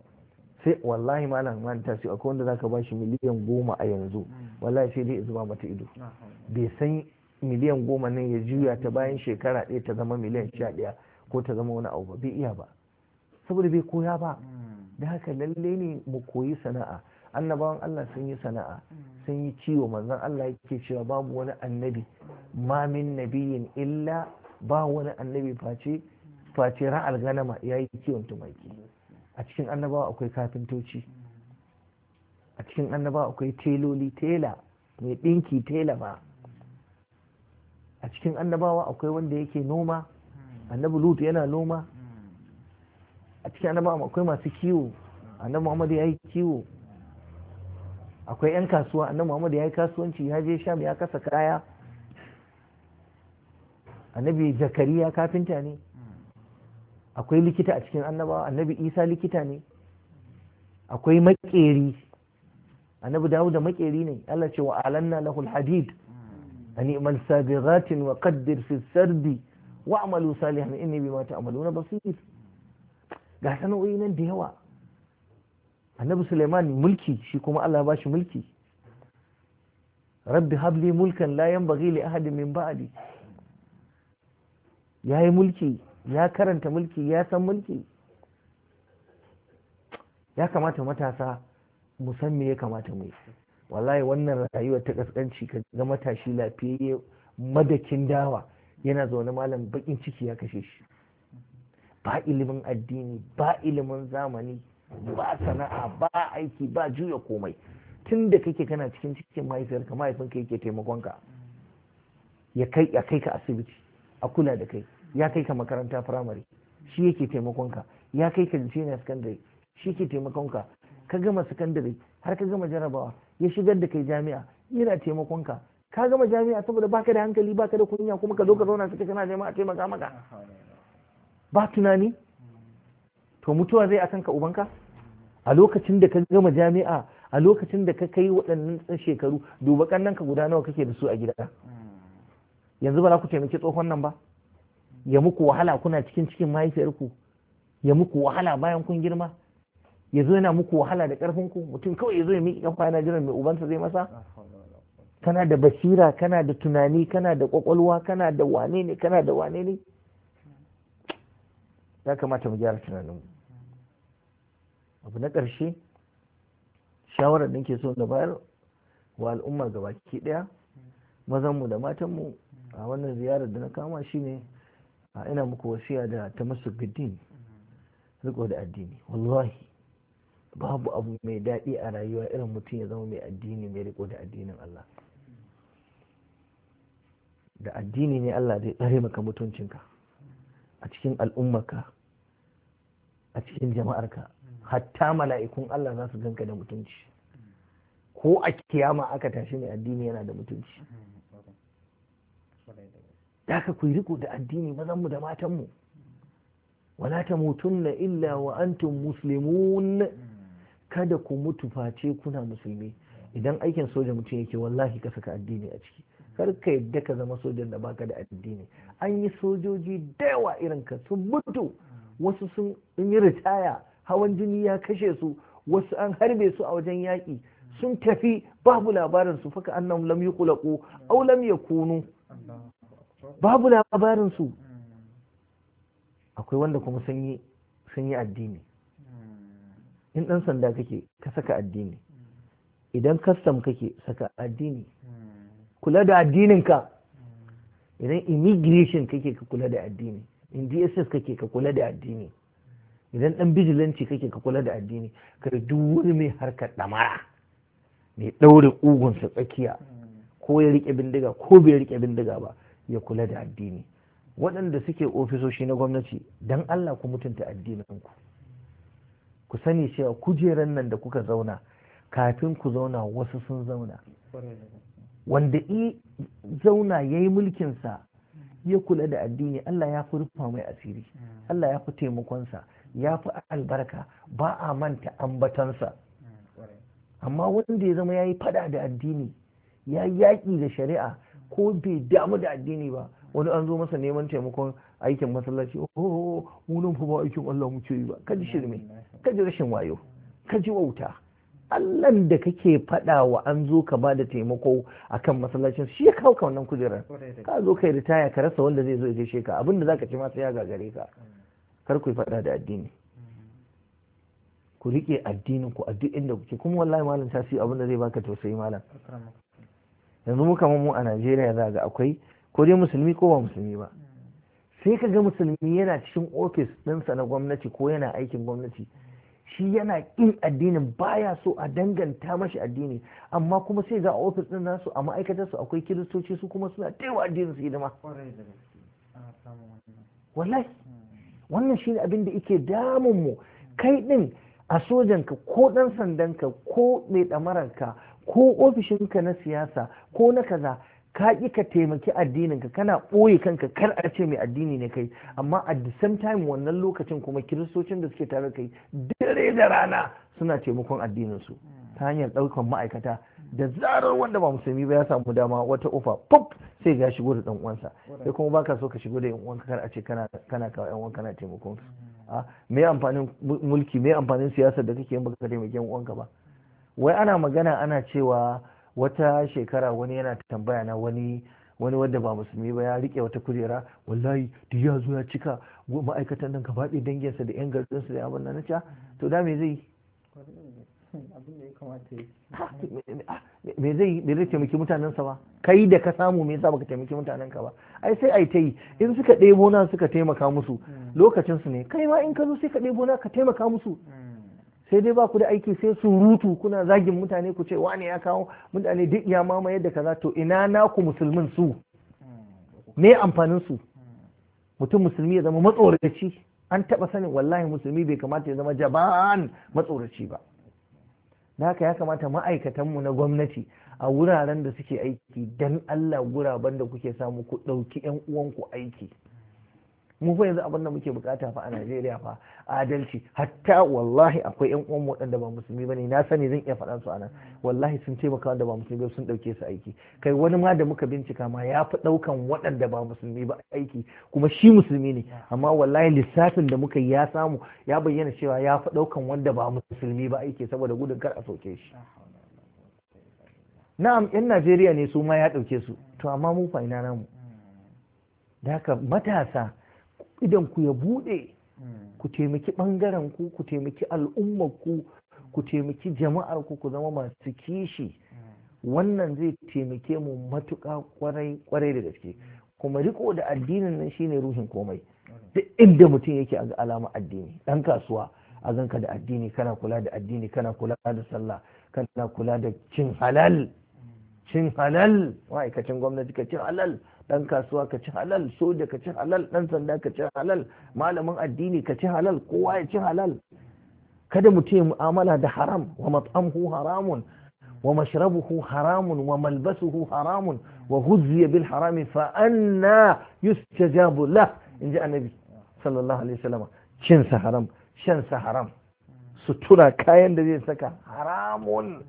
Sai wallahi malam man ta sai akwai wanda zaka ba shi miliyan goma a yanzu, wallahi sai dai zuba mata ido. Bai san miliyan goma nan ya juya ta bayan shekara ɗaya ta zama miliyan sha ɗaya ko ta zama wani abu ba, bai iya ba, saboda bai koya ba. Da haka lalle ne mu koyi sana'a. Annabawan Allah sun yi sana'a, sun yi ciwo. Manzon Allah yake cewa babu wani annabi, ma min nabiyin illa, ba wani annabi face face ra'al ganama, yayi kiwon tumaki. A cikin annabawa akwai kafintoci, a cikin annabawa akwai teloli, tela mai ɗinki, tela ba. A cikin annabawa akwai wanda yake noma, annabi Lut yana noma. A cikin annabawa akwai masu kiwo, annabi Muhammad ya yi kiwo. Akwai 'yan kasuwa, annabi Muhammad ya yi kasuwanci, ya je Sham ya kasa kaya. Annabi Zakariya kafinta ne. Akwai likita a cikin annabawa, annabi Isa likita ne. Akwai makeri, annabi Dawud da makeri ne. Allah ce wa alanna lahul hadid an i'mal sabighatin wa qaddir fi sardi wa'malu salihan inni bima ta'maluna basir. Ga sana'o'i nan da yawa. Annabi Suleiman mulki, shi kuma Allah ba shi mulki. rabbi habli mulkan la yanbaghi li ahadin min ba'di. Yayi mulki, ya karanta mulki, ya san mulki. Ya kamata matasa mu san me ya kamata mu yi. Wallahi wannan rayuwar ta kaskanci ka ga matashi lafiyayye madakin dawa yana zaune malam bakin ciki ya kashe shi. Ba ilimin addini, ba ilimin zamani, ba sana'a, ba aiki, ba juya komai. Tun da kake kana cikin cikin mahaifiyarka mahaifinka yake taimakonka, ya kai ya kai ka asibiti a kula da kai, ya kai ka makaranta firamare shi yake taimakonka, ya kai ka junior secondary shi yake taimakonka, ka gama secondary har ka gama jarabawa ya shigar da kai jami'a yana taimakonka, ka gama jami'a saboda baka da hankali baka da kunya kuma ka zo ka zauna suka kana neman a taimaka maka ba tunani. To mutuwa zai akan ka ubanka a lokacin da ka gama jami'a, a lokacin da ka kai waɗannan shekaru, duba kannan ka guda nawa kake da su a gida. Yanzu ba za ku taimaki tsohon nan ba, ya muku wahala kuna cikin cikin mahaifiyarku, ya muku wahala bayan kun girma, ya zo yana muku wahala da ƙarfinku. Mutum kawai ya zo ya miƙe kafa yana jiran mai ubansa zai masa. Kana da basira, kana da tunani, kana da ƙwaƙwalwa, kana da wane ne, kana da wane ne. Ya kamata mu gyara tunaninmu. Abu na ƙarshe, shawarar da nake so na bayar wa al'umma gabaki ɗaya, mazanmu da matanmu a wannan ziyarar da na kama shine a ina muku wasiya da ta masu biddin, riko da addini. Wallahi babu abu mai daɗi a rayuwa irin mutum ya zama mai addini, mai riko da addinin Allah. Da addini ne Allah zai tsare maka mutuncinka a cikin al'ummarka, a cikin jama'arka. Hatta mala'ikun Allah za su ganka da mutunci. Ko a kiyama aka tashi mai addini yana da mutunci. Da ka kuyi riko da addini mazanmu da matanmu. Wala tamutunna illa wa antum muslimun. Kada ku mutu face kuna musulmi. Idan aikin soja mutum yake wallahi ka saka addini a ciki. Kar ka yadda ka zama sojan da baka da addini. An yi sojoji da yawa irin ka sun mutu, wasu sun yi ritaya, hawan jini ya kashe su, wasu an harbe su a wajen yaƙi, sun tafi babu labarin su, faka annahum lam yukhlaqu aw lam yakunu, babu labarin su. Akwai wanda kuma sun yi sun yi addini. In ɗan sanda kake ka saka addini, idan custom kake saka addini, kula da addininka. Idan immigration kake ka kula da addini, in D S S kake ka kula da addini, idan ɗan bijilanci kake ka kula da addini. Kada duk wani mai harkar ɗamara mai ɗaure ƙugunsa tsakiya, ko ya riƙe bindiga ko bai riƙe bindiga ba, ya kula da addini. Waɗanda suke ofisoshi na gwamnati, don Allah ku mutunta addininku. Ku sani cewa kujeran nan da kuka zauna, kafin ku zauna wasu sun zauna. Wanda i zauna ya yi mulkinsa ya kula da addini, Allah ya fi rufa mai asiri, Allah ya fi taimakonsa, ya fi albarka, ba a manta ambatansa. Amma wanda ya zama ya yi fada da addini, ya yi yaƙi da shari'a, ko bai damu da addini ba, wani an zo masa neman taimakon aikin masallaci, oh mu nan fa ba aikin Allah mu ce yi ba. Kaji shirme, kaji rashin wayo, kaji wauta. Allahn da kake faɗa wa an zo ka ba da taimako akan masallacin shi ya kawo ka wannan kujerar. Ka zo kai ritaya ka rasa wanda zai zo ya gaishe ka, abinda zaka ce ma sai ya gagare ka. Kar ku faɗa da addini, ku rike addinin ku a duk inda kuke. Kuma wallahi malam ta shi abinda zai baka tausayi malam. Yanzu mu kamar mu a Najeriya za ga akwai ko dai musulmi ko ba musulmi ba. Sai ka ga musulmi yana cikin ofis ɗinsa na gwamnati ko yana aikin gwamnati, shi yana ƙin addinin, baya so a danganta mashi addini, amma kuma sai ga ofis ɗin nasu a ma'aikatarsu akwai kiristoci su kuma suna taiwa addinin su hidima. Wallahi wannan shine abin da yake damun mu. Kai ɗin a sojanka ko ɗan sandanka ko mai ɗamararka ko ofishinka na siyasa ko na kaza, ka ƙi ka taimaki addininka, kana ɓoye kanka kar a ce mai addini ne kai, amma at the same time wannan lokacin kuma kiristocin da suke tare kai dare da rana suna taimakon addininsu ta hanyar ɗaukar ma'aikata. Da zarar wanda ba musulmi ba ya samu dama wata ofa pop sai ga shigo da ɗan uwansa, sai kuma baka so ka shigo da yan uwanka kar a ce kana kana kawo yan uwanka kana taimakon su. A me amfanin mulki, me amfanin siyasar da kake yin baka taimaki yan uwanka ba? Wai ana magana ana cewa wata shekara wani yana tambaya na wani wani wanda ba musulmi ba ya rike wata kujera, wallahi da ya zo ya cika ma'aikatan nan gaba ɗaya danginsa da yan garinsu da abin nan na ca to da me zai me zai me zai taimaki mutanensa ba? Kai da ka samu me yasa baka taimaki mutanenka ba? Ai sai ai ta yi, in suka ɗebo na suka taimaka musu lokacin su ne, kai ma in ka zo sai ka ɗebo na ka taimaka musu. Sai dai ba ku da aiki sai surutu, kuna zagin mutane ku ce wane ya kawo mutane duk ya mamaye da kaza. To ina naku musulmin su me amfanin su? Mutum musulmi ya zama matsoraci? An taɓa sanin wallahi musulmi bai kamata ya zama jaban matsoraci ba. Da haka ya kamata ma'aikatanmu na gwamnati a wuraren da suke aiki, dan Allah guraben da kuke samu ku ɗauki 'yan uwanku aiki. Mu fa yanzu abin da muke bukata fa a Najeriya fa adalci. Hatta wallahi akwai 'yan uwan waɗanda ba musulmi bane, na sani zan iya faɗan su anan, wallahi sun taimaka wanda ba musulmi ba, sun ɗauke su aiki. Kai wani ma da muka bincika ma ya fi ɗaukan waɗanda ba musulmi ba aiki, kuma shi musulmi ne, amma wallahi lissafin da muka yi ya samu ya bayyana cewa ya fi ɗaukan wanda ba musulmi ba aiki, saboda gudun kar a soke shi. Na'am, 'yan Najeriya ne su ma ya ɗauke su, to amma mu fa ina namu? Da haka matasa idan ku ya buɗe, ku taimaki ɓangaren ku, ku taimaki al'ummar ku, ku taimaki jama'ar ku, ku zama masu kishi. Wannan zai taimake mu matuƙa kwarai kwarai da gaske. Kuma riko da addinin nan shine ruhin komai. Duk inda mutum yake a ga alama addini. Ɗan kasuwa a ganka da addini, kana kula da addini, kana kula da sallah, kana kula da cin halal. Cin halal, ma'aikacin gwamnati ka cin halal, dan kasuwa ka ci halal, soja ka ci halal, dan sanda ka ci halal, malamin addini ka ci halal, kowa ya ci halal. Kada mutum ya mu'amala da haram, wa mat'amuhu haramun wa mashrabuhu haramun wa malbasuhu haramun wa ghuzziya bil harami fa anna yustajabu lah, inji annabi sallallahu alaihi wasallam. Cin sa haram, shan sa haram, sutura kayan da zai saka haramun,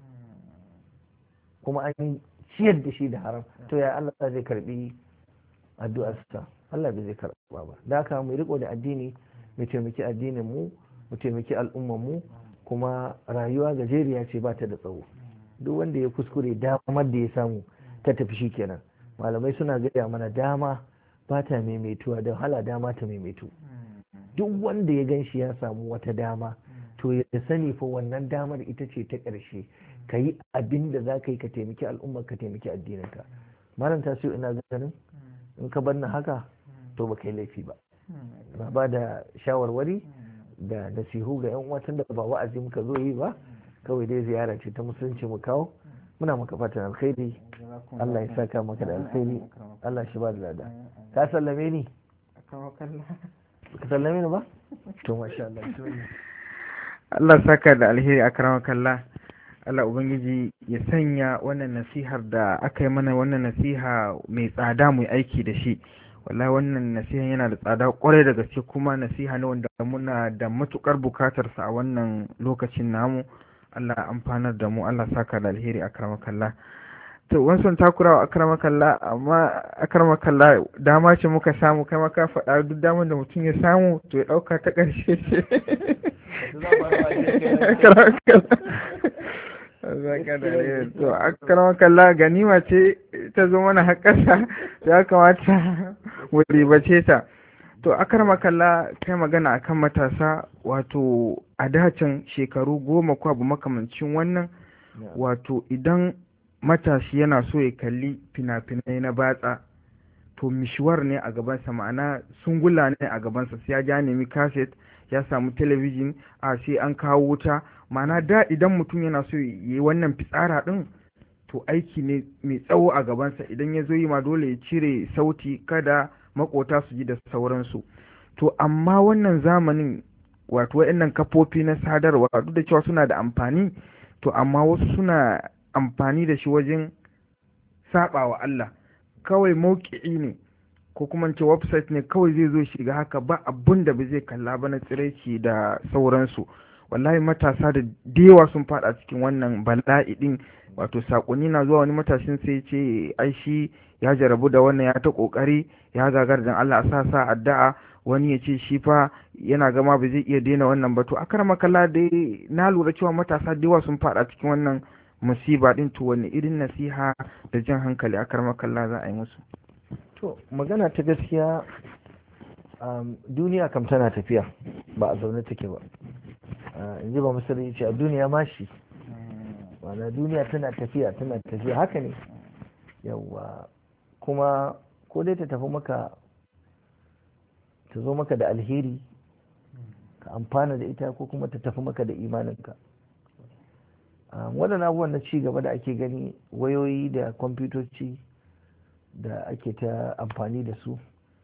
kuma an ciyar da shi da haram. To ya Allah zai karbi addu'arsa? Allah bai zai karba ba. Da haka mu riko da addini, mu taimaki addinin mu, mu taimaki al'ummar mu. Kuma rayuwa gajeriya ce, ba ta da tsawo. Duk wanda ya kuskure damar da ya samu ta tafi shi kenan. Malamai suna gaya mana dama ba ta maimaituwa, don hala dama ta maimaitu. Duk wanda ya gan shi ya samu wata dama, to ya sani fa wannan damar ita ce ta ƙarshe. Ka yi abin da za ka yi, ka taimaki al'ummar, ka taimaki addininka. Malam Tasiu, ina ganin in ka bar ni haka to ba kai laifi ba. Na ba da shawarwari da nasihu ga yan uwa, da ba wa'azi muka zo yi ba, kawai dai ziyara ce ta musulunci mu kawo. Muna maka fatan alkhairi, Allah ya saka maka da alkhairi, Allah shi ba da lada. Ka sallame ni? Ka sallame ni ba? To masha Allah. Allah saka da alheri akramakallah. Allah Ubangiji ya sanya wannan nasihar da aka yi mana, wannan nasiha mai tsada mu aiki da shi. Wallahi wannan nasiha yana da tsada kwarai da gaske, kuma nasiha ne wanda muna da matukar bukatar sa a wannan lokacin namu. Allah amfanar da mu, Allah saka da alheri akramakallah. To wancan takurawa akramakallah, amma akramakallah dama ce muka samu, kai maka faɗa duk damar da mutum ya samu to ya ɗauka ta ƙarshe ce. To akrama kalla ganima ce ta zo mana haƙasa, ya kamata mu ribace ta. To akrama kalla kai magana akan matasa, wato a dacin shekaru goma ko abu makamancin wannan, wato idan matashi yana so ya kalli fina-finai na batsa, to mishwar ne a gabansa, ma'ana sungula ne a gabansa, sai ya ja nemi kaset, ya samu talabijin, a sai an kawo wuta. Ma'ana da idan mutum yana so yi wannan fitsara din, to aiki ne mai tsawo a gabansa. Idan ya zo yi ma dole ya cire sauti kada makota su ji da sauransu. To amma wannan zamanin, wato waɗannan kafofi na sadarwa, duk da cewa suna da amfani, to amma wasu suna amfani da shi wajen saba wa Allah. Kawai mauki'i ne ko kuma ce website ne kawai zai zo shiga haka, ba abun da ba zai kalla ba na tsiraici da sauransu. Wallahi matasa da dewa sun fada cikin wannan bala'i din. Wato sakonni na zuwa, wani matashin sai ce ai shi ya jarabu da wannan, ya ta kokari, ya gagar dan Allah a sa sa addu'a. Wani ya ce shi fa yana gama ba zai iya daina wannan ba. To akar makalla dai na lura cewa matasa dewa sun fada cikin wannan musiba din, to wani irin nasiha da jan hankali a karmakalla za a yi musu? To magana ta gaskiya, um, duniya kam tana tafiya ba a zaune take ba. uh, in ji ba misali ce a duniya mashi, wana duniya tana tafiya tana tafiya haka ne. Yawwa, kuma ko dai ta tafi maka, ta zo maka da alheri ka amfana da ita, ko kuma ta tafi maka da imaninka. waɗannan abubuwan na ci gaba da ake gani, wayoyi da kwamfutoci da ake ta amfani da su,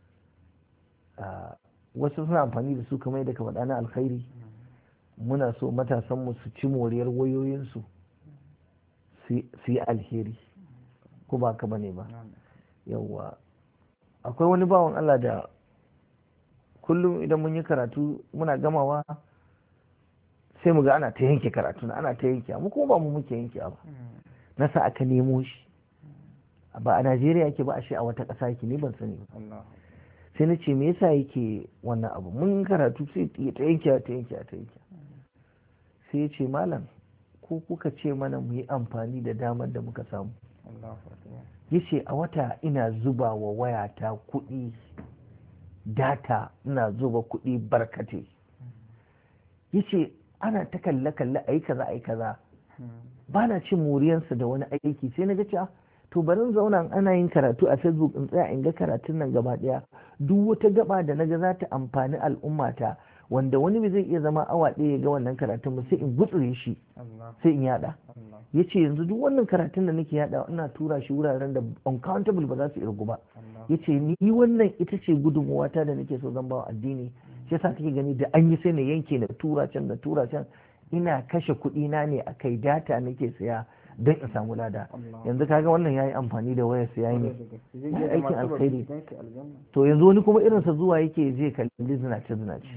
wasu suna amfani da su kamar yadda ka faɗa na alkhairi. Muna so matasanmu su ci moriyar wayoyinsu su yi alheri, ko ba ka bane ba. Yawwa, akwai wani bawan Allah da kullum idan mun yi karatu muna gamawa sai mu ga ana ta yanke karatu, ana ta yanke, mu kuma ba mu muke yanke ba. Nasa aka nemo shi, ba a Najeriya yake ba, a shi a wata ƙasa yake, ni ban sani ba. Sai na ce me yasa yake wannan abu, mun karatu sai ta yanke ta yanke ta yanke. Sai ya ce malam, ko kuka ce mana mu yi amfani da damar da muka samu. Ya ce a wata ina zuba wa wayata kuɗi data, ina zuba kuɗi barkate. Ya ce ana ta kalle-kalle a yi kaza a yi kaza, ba na cin moriyansa da wani aiki. Sai na ga cewa to barin zauna ana yin karatu a Facebook in tsaya in ga karatun nan gaba ɗaya, duk wata gaba da na ga za ta amfani al'ummata, wanda wani bai zai iya zama awa ɗaya ya ga wannan karatun ba, sai in gutsure shi sai in yada. Ya ce yanzu duk wannan karatun da nake yada ina tura shi wuraren da uncountable ba za su irgu ba. Ya ce ni wannan ita ce gudunmuwata da nake so zan ba wa addini. Shi yasa kake gani da an yi sai na yanke na tura can na tura can, ina kashe kuɗi na ne a kai, data nake saya don in samu lada. Yanzu kaga wannan yayi amfani da wayar sa yayi ne aikin alkhairi. To yanzu wani kuma irinsa zuwa yake zai kalli zinace zinace,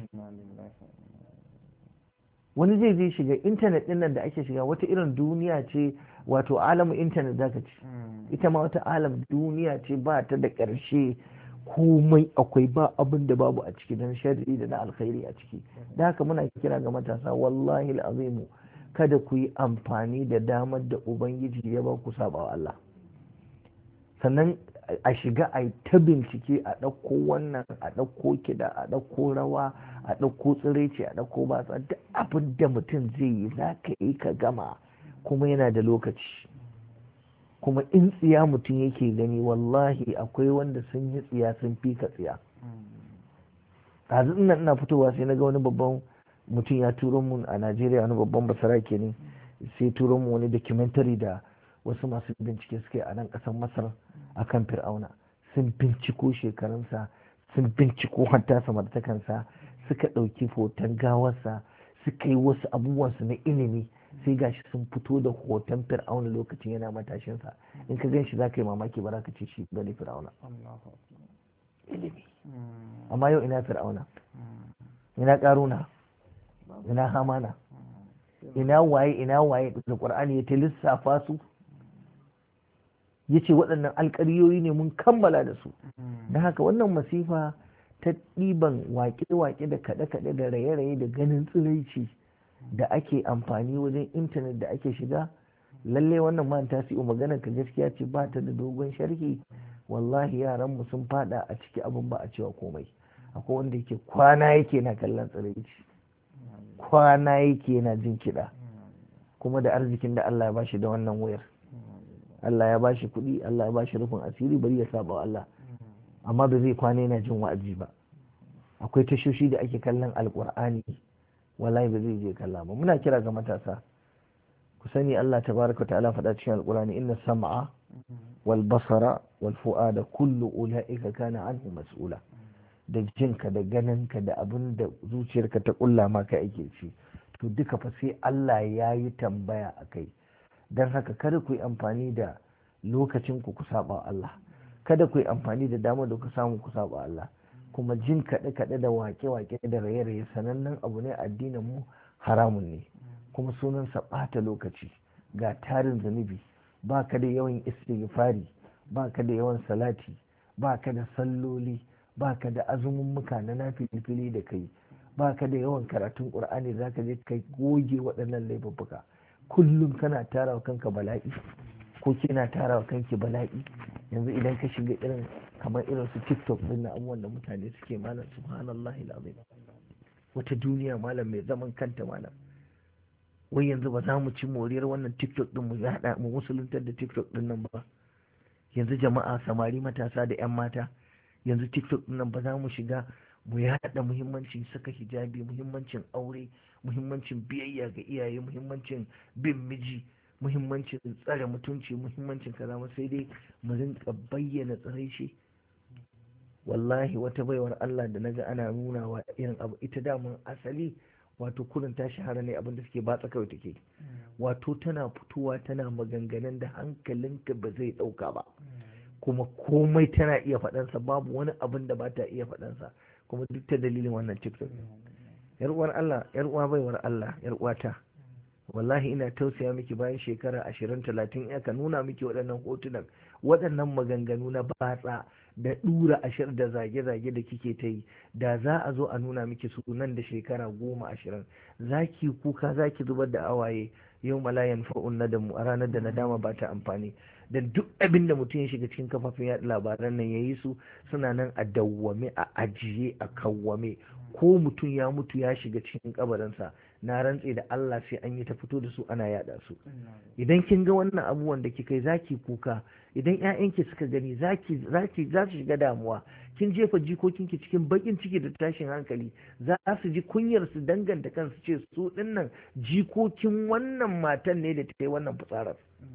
wani zai je shiga intanet din nan da ake shiga, wata irin duniya ce, wato alamu intanet zaka ci, ita ma wata alam duniya ce ba ta da ƙarshe, komai akwai, ba abin da babu a ciki, dan sharri da na alkhairi a ciki. Da haka muna kira ga matasa, wallahi al'azimu, kada ku yi amfani da damar da ubangiji ya ba ku saba wa Allah. Sannan a shiga a yi ta bincike, a ɗauko wannan, a ɗauko kiɗa, a ɗauko rawa, a ɗauko tsiraici, a ɗauko batsa, duk abin da mutum zai yi za ka yi ka gama, kuma yana da lokaci. Kuma in tsiya mutum yake gani, wallahi akwai wanda sun yi tsiya sun fi ka tsiya. Ɗazu ina ina fitowa sai na ga wani babban mutum ya turo mun a Najeriya, wani babban basarake ne, sai turo mun wani documentary da wasu masu bincike suke a nan ƙasar Masar akan Fir'auna. Sun binciko shekarunsa, sun binciko hatta samartakansa, suka ɗauki hoton gawarsa, suka yi wasu abubuwansu na ilimi, sai gashi sun fito da hoton Fir'auna lokacin yana matashinsa. In ka gan shi za ka yi mamaki, ba za ka ce shi bane Fir'auna. Ilimi. Amma yau ina Fir'auna, ina Ƙaruna, ina Hamana, ina waye ina waye da Qur'ani ya ta lissafa su. Ya ce waɗannan alƙaryoyi ne mun kammala da su. Da haka wannan masifa ta ɗiban waƙe-waƙe da kaɗe-kaɗe da raye-raye da ganin tsiraici da ake amfani wajen intanet da ake shiga, lalle wannan man tasi'u maganar ka gaskiya ce, ba ta da dogon sharhi. Wallahi yaran mu sun fada a ciki, abin ba a cewa komai. Akwai wanda yake kwana yake na kallon tsiraici, kwana yake na jin kiɗa, kuma da arzikin da Allah ya bashi da wannan wayar. Allah ya bashi kuɗi, Allah ya bashi rufin asiri, bari ya saba wa Allah, amma ba zai kwana yana jin wa'azi ba. Akwai tashoshi da ake kallon alƙur'ani, wallahi ba zai je kalla ba. Muna kira ga matasa, ku sani Allah tabaraka ta'ala faɗa cikin alƙur'ani, inna sam'a wal basara wal fu'ada kullu ula'ika kana anhu mas'ula. Da jinka da ganinka da abin da zuciyarka ta kulla maka ake ci, to duka fa sai Allah ya yi tambaya a kai. Don haka kada ku yi amfani da lokacin ku ku saba Allah, kada ku yi amfani da damar da ku samu ku saba Allah. Kuma jin kaɗe-kaɗe da wake-wake da raye-raye sanannen abu ne, addinin mu haramun ne, kuma sunansa ɓata lokaci, ga tarin zunubi, ba ka da yawan istighfari, ba ka da yawan salati, ba ka da salloli, ba ka da azumin muka na nafilfili da kai, ba ka da yawan karatun ƙur'ani za ka je kai goge waɗannan laifuffuka. kullum kana tara wa kanka bala'i ko kina tara wa kanki bala'i. Yanzu idan ka shiga irin kamar irin su TikTok din na abubuwan da mutane suke malam subhanallahi alazim, wata duniya malam mai zaman kanta malam. Wai yanzu ba za mu ci moriyar wannan TikTok din mu hada mu musuluntar da TikTok din nan ba? Yanzu jama'a samari matasa da yan mata, yanzu TikTok din nan ba za mu shiga mu yada muhimmancin saka hijabi, muhimmancin aure, muhimmancin biyayya ga iyaye, muhimmancin bin miji, muhimmancin tsare mutunci, muhimmancin kaza ba, sai dai mu rinka bayyana tsirai shi. Wallahi wata baiwar Allah da naga ana nuna wa irin abu, ita damun asali wato kurin ta shahara ne abinda suke batsa kawai take, wato tana fitowa tana maganganun da hankalinka ba zai dauka ba, kuma komai tana iya faɗansa, babu wani abin da ba ta iya faɗansa, kuma duk ta dalilin wannan TikTok. Yar uwar Allah, yar uwa baiwar Allah, yar uwata, wallahi ina tausaya miki bayan shekara ashirin talatin aka nuna miki waɗannan hotunan, waɗannan maganganu na batsa da ɗura ashir da zage-zage da kike ta yi, da za a zo a nuna miki su nan da shekara goma ashirin za ki kuka, za ki zubar da awaye. Yau malayan fa'un nadamu, a ranar da nadama ba ta amfani. Da duk abin da mutum ya shiga cikin kafafen yaɗa labaran nan ya yi su suna nan a dawwame, a ajiye, a kawwame. Ko mutum ya mutu ya shiga cikin kabarinsa, na rantse da Allah sai an yi ta fito da su ana yada su. Idan kin ga wannan abubuwan da kika yi zaki kuka, idan ƴaƴanki suka gani zaki zaki za su shiga damuwa. Kin jefa jikokinki cikin bakin ciki da tashin hankali, za su ji kunyar su danganta kansu ce su dinnan jikokin wannan matan ne da ta yi wannan fitsarar.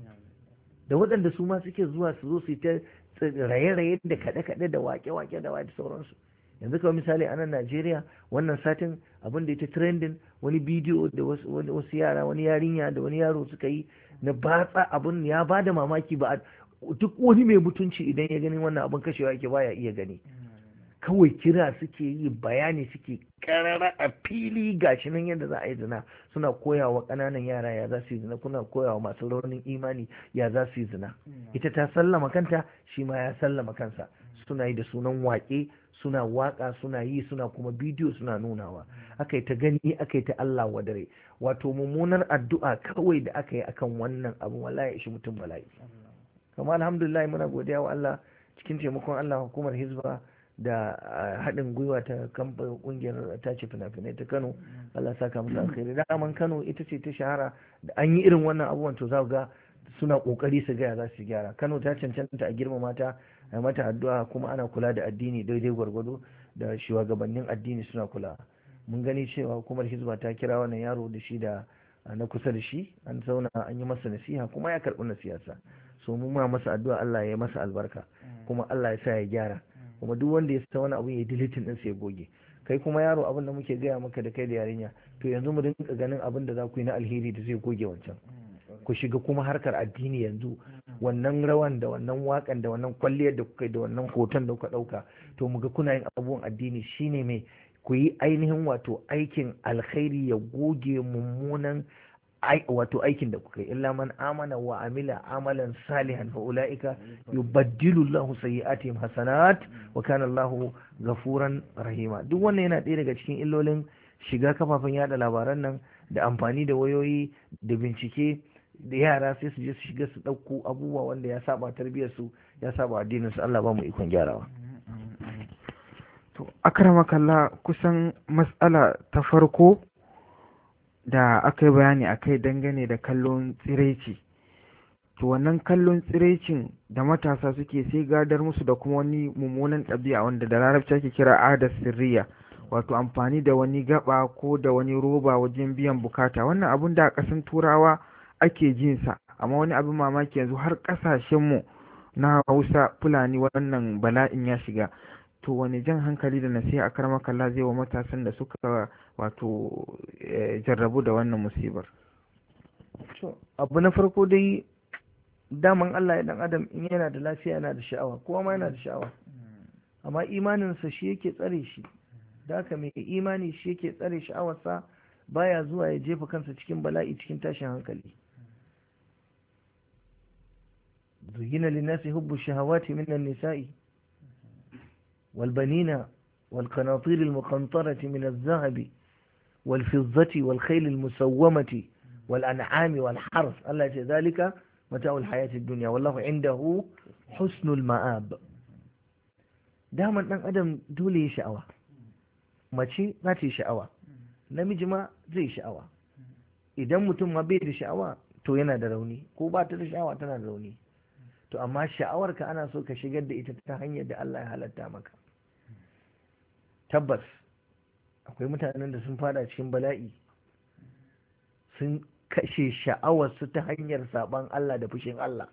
Da waɗanda su ma suke zuwa su zo su yi ta raye-raye da kaɗe-kaɗe da wake-wake da wake sauransu. Yanzu kawai misali a nan Najeriya wannan satin abin da ya ta trending, wani bidiyo da wasu yara, wani yarinya da wani yaro suka yi na batsa, abin ya ba da mamaki. Ba duk wani mai mutunci idan ya gani wannan abin kashewa yake baya iya gani, kawai kira suke yi, bayani suke karara a fili gashi nan yadda za a yi zina. Suna koyawa ƙananan yara ya za su yi zina, kuna koyawa masu raunin imani ya za su yi zina. Ita ta sallama kanta, shi ma ya sallama kansa. Suna yi da sunan waƙe, suna waka, suna yi, suna kuma bidiyo suna nunawa. Aka yi ta gani, aka yi ta Allah wadare. Wato mummunar addu'a kawai da aka yi akan wannan abin wallahi ishi mutum bala'i. Kamar alhamdulillah muna godiya wa Allah, cikin taimakon Allah hukumar Hizba da haɗin gwiwa ta kamfanin ƙungiyar tace fina-finai ta Kano, Allah saka musu alkhairi. Daman Kano ita ce ta shahara da an yi irin wannan abubuwan to za ga suna kokari su gaya za su gyara. Kano ta cancanta a girmama ta, a mata addu'a, kuma ana kula da addini daidai gwargwado da shugabannin addini suna kula. Mun gani cewa hukumar Hizba ta kira wannan yaro da shi da na kusa da shi, an zauna an yi masa nasiha kuma ya karɓi nasiyarsa. So mun ma masa addu'a Allah ya masa albarka, kuma Allah ya sa ya gyara, kuma duk wanda ya sa wani abu ya deleting din sa ya goge. Kai kuma yaro, abin da muke gaya maka da kai da yarinya, to yanzu mu dinga ganin abin da za ku yi na alheri da zai goge wancan. Ku shiga kuma harkar addini yanzu, wannan rawan da wannan wakan da wannan kwalliyar da kuka yi da wannan hoton da kuka dauka, to muga kuna yin abubuwan addini shine mai ku yi ainihin wato aikin alkhairi ya goge mummunan wato aikin da kuka yi. Illa man amana wa amila amalan salihan fa ulaika yubaddilu Allahu sayyi'atihim hasanat wa kana Allahu ghafuran rahima. Duk wannan yana ɗaya daga cikin illolin shiga kafafen yada labaran nan da amfani da wayoyi da bincike da yara sai su je su shiga su ɗauko abubuwa wanda ya saba tarbiyyar su, ya saba addinin su. Allah ba mu ikon gyarawa. To akramakallah, kusan matsala ta farko da aka yi bayani a kai dangane da kallon tsiraici, to wannan kallon tsiraicin da matasa suke sai gadar musu da kuma wani mummunan ɗabi'a wanda da larabci ake kira adar sirriya, wato amfani da wani gaba ko da wani roba wajen biyan bukata. Wannan abun da a ƙasan turawa ake jinsa, amma wani abin mamaki yanzu har ƙasashenmu na Hausa Fulani wannan bala'in ya shiga. To wani jan hankali da nasiha akar makalla zai wa matasan da suka wato jarrabu da wannan musibar? Abu na farko dai, daman Allah ya dan adam in yana da lafiya yana da sha'awa, kowa ma yana da sha'awa, amma imaninsa shi yake tsare shi. Da haka mai imani shi yake tsare sha'awarsa, baya zuwa ya jefa kansa cikin bala'i, cikin tashin hankali. zuyina linnasi hubbu shahawati minan nisa'i والبنين والقناطير المقنطرة من الذهب والفضة والخيل المسومة wal an'ami wal harf Allah ya ce zalika mata'ul hayatid dunya wallahu indahu husnul ma'ab. daman dan adam dole ya sha'awa, mace za ta yi sha'awa, namiji ma zai sha'awa. Idan mutum ma bai da sha'awa to yana da rauni, ko ba ta da sha'awa tana da rauni. To amma sha'awarka ana so ka shigar da ita ta hanyar da Allah ya halatta maka. Tabbas akwai mutanen da sun fada cikin bala'i, sun kashe sha'awarsu ta hanyar saban Allah da fushin Allah.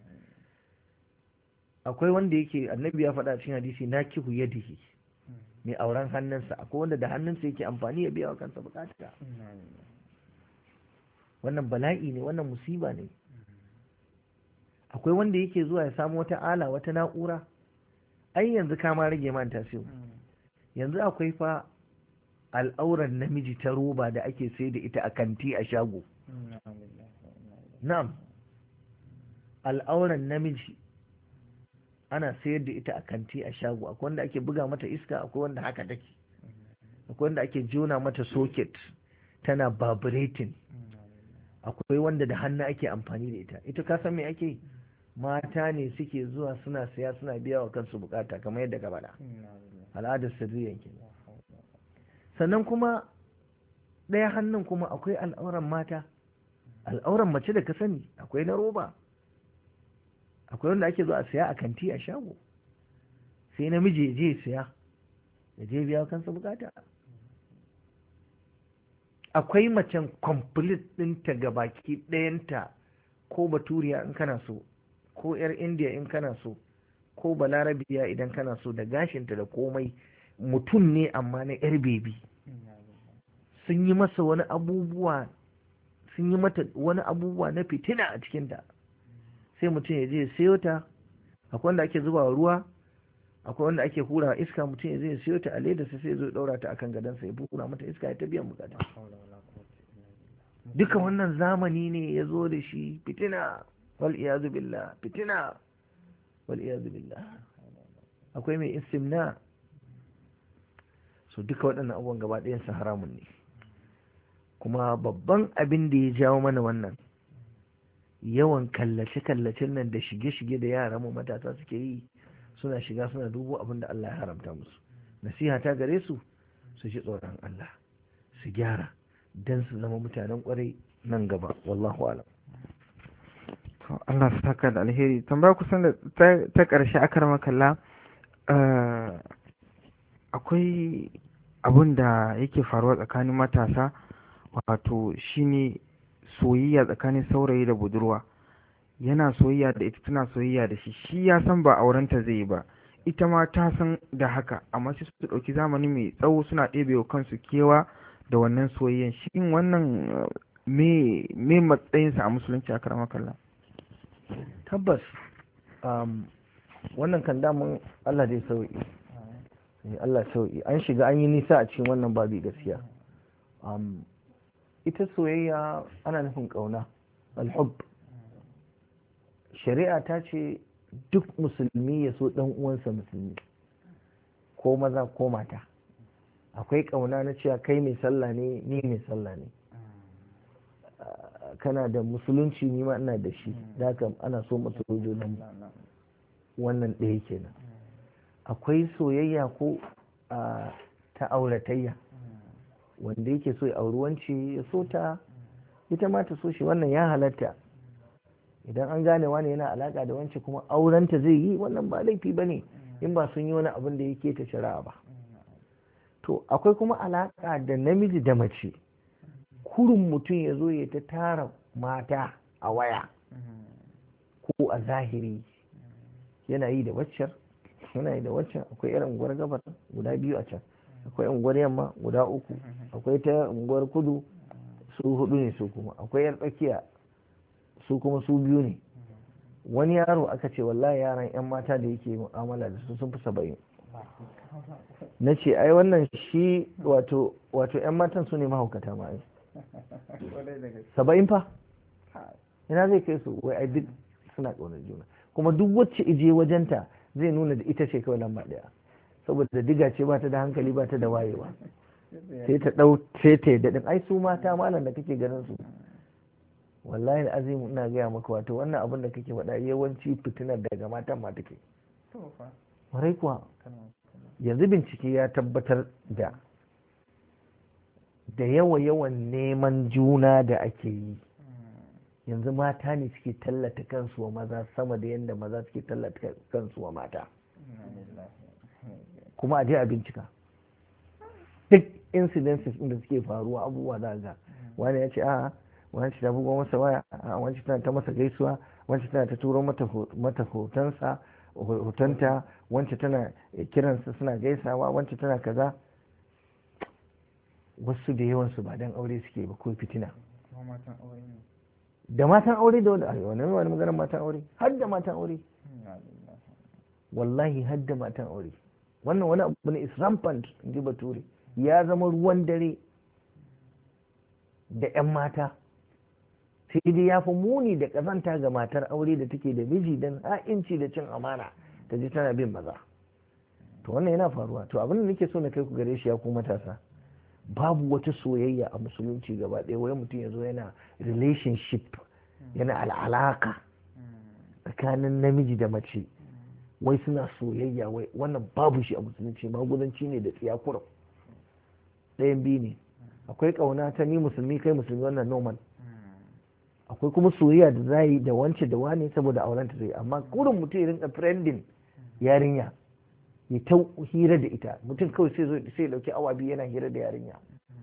Akwai wanda yake annabi ya faɗa cikin hadisi na kihu yadihi, mai auren hannunsa. Akwai wanda da hannunsa yake amfani ya biya wa kansa bukata. Wannan bala'i ne, wannan musiba ne. Akwai wanda yake zuwa ya samu wata ala, wata na'ura. Ai yanzu kama rage man tasiri. Yanzu akwai fa al'auran namiji ta roba da ake sai da ita a kanti a shago. Na'am, al'auran namiji ana sayar da ita a kanti a shago. Akwai wanda ake buga mata iska, akwai wanda haka take, akwai wanda ake jona mata socket tana vibrating, akwai wanda da hannu ake amfani da ita. Ita ka san me ake? Mata ne suke zuwa suna saya suna biya wa kansu bukata kamar yadda ka faɗa. Al'adar sirriyan ke. Sannan kuma ɗaya hannun kuma akwai al'auran mata, al'auran mace da ka sani akwai na roba, akwai wanda ake zuwa a saya a kanti a shago, sai namiji ya je saya ya je biya kansa bukata. Akwai macen complete ɗinta ga baki ɗayanta, ko baturiya in kana so, ko 'yar indiya in kana so, ko balarabiya idan kana so, da gashinta da komai, mutum ne amma na 'yar bebi. Sun yi masa wani abubuwa, sun yi mata wani abubuwa na fitina a cikinta. Sai mutum ya je ya sayo ta. Akwai wanda ake zuba ruwa, akwai wanda ake hura iska. Mutum ya je ya sayo ta a leda sai ya zo daura ta akan gadonsa ya hura mata iska ya ta biyan bukata. Duka wannan zamani ne ya zo da shi, fitina, wal iyazu billah, fitina, wal iyazu billah. Akwai mai istimna. So duka waɗannan abubuwan gaba ɗayan su haramun ne. Kuma babban abin da ya jawo mana wannan yawan kallace-kallacen nan da shige-shige da yara mu matasa suke yi, suna shiga suna dubo abin da Allah ya haramta musu. Nasiha ta gare su, su ji tsoron Allah, su gyara don su zama mutanen kwarai nan gaba. Wallahu alam. To Allah su saka da alheri. Tambaya kusan da ta ƙarshe akar makalla, akwai abin da yake faruwa tsakanin matasa, wato shine soyayya tsakanin saurayi da budurwa. Yana soyayya da ita, tana soyayya da shi, shi ya san ba aurenta zai yi ba, ita ma ta san da haka, amma sai su ɗauki zamani mai tsawo suna ɗebe wa kansu kewa da wannan soyayyan. Shin wannan me me matsayinsa a musulunci a karama kalla? Tabbas wannan kan damun Allah dai sauki, Allah sauki. An shiga an yi nisa a cikin wannan babi gaskiya. Ita soyayya ana nufin ƙauna, alhub. Shari'a ta ce duk musulmi ya so ɗan uwansa musulmi, ko maza ko mata. Akwai ƙauna na cewa kai mai sallah ne, ni mai sallah ne, kana da musulunci, ni ma ina da shi, da haka ana so masu sojoji. Wannan ɗaya kenan. Akwai soyayya ko ta auratayya, wanda yake so ya auri wance ya so ta, ita ma ta so shi, wannan ya halatta. Idan an gane wani yana alaka da wance kuma aurenta zai yi, wannan ba laifi ba ne, in ba sun yi wani abin da yake ta shari'a ba. To akwai kuma alaka da namiji da mace, kurin mutum ya zo ya ta tara mata a waya ko a zahiri, yana yi da waccar, yana yi da waccan. Akwai irin unguwar gabar guda biyu a can, akwai unguwar yamma guda uku, akwai ta unguwar kudu su hudu ne, su kuma akwai yar tsakiya su kuma su biyu ne. Wani yaro aka ce wallahi yaran yan mata da yake mu'amala da su sun fi saba'in. Na ce ai wannan shi wato wato yan matan su ne mahaukata ma ai. Saba'in fa ina zai kai su? Wai ai duk suna ƙaunar juna, kuma duk wacce ije wajenta zai nuna da ita ce kawai lamba ɗaya, saboda diga ce ba ta da hankali ba ta da wayewa, sai ta ɗau sai ta yi daɗin. Ai su mata malam da kake ganin su wallahi azimu ina gaya maka wato wannan abin da kake faɗa yawanci fitinar daga matan ma take warai kuwa yanzu bincike ya tabbatar da da yawa yawan neman juna da ake yi yanzu mata ne suke tallata kansu wa maza sama da yadda maza suke tallata kansu wa mata kuma a je a bincika duk incidences da suke faruwa abubuwa za ga wani ya ce a wani ta bugo masa waya a wani tana ta masa gaisuwa wani tana ta turo mata hotonsa hotonta wance tana kiransa suna gaisawa wance tana kaza wasu da yawansu ba dan aure suke ba ko fitina da matan aure da wanda wani wani maganar matan aure har da matan aure wallahi har da matan aure wannan wani abu ne is rampant in ji bature ya zama ruwan dare da 'yan mata sai dai ya fi muni da ƙazanta ga matar aure da take da miji don ha'inci da cin amana ta ji tana bin maza to wannan yana faruwa to abin da nake so na kai ku gare shi ya ku matasa babu wata soyayya a musulunci gaba ɗaya wai mutum ya zo yana relationship yana al'alaka tsakanin namiji da mace wai suna soyayya wai wannan babu shi a musulunci magudanci ne da tsiyakuran ɗayan biyu ne akwai ƙauna ta ni musulmi kai musulmi wannan normal akwai kuma soyayya da za yi da wance da wane saboda auren ta zai amma kurin mutum ya rinka friendin yarinya ya ta hira da ita mutum kawai sai zo sai dauki awa biyu yana hira da yarinya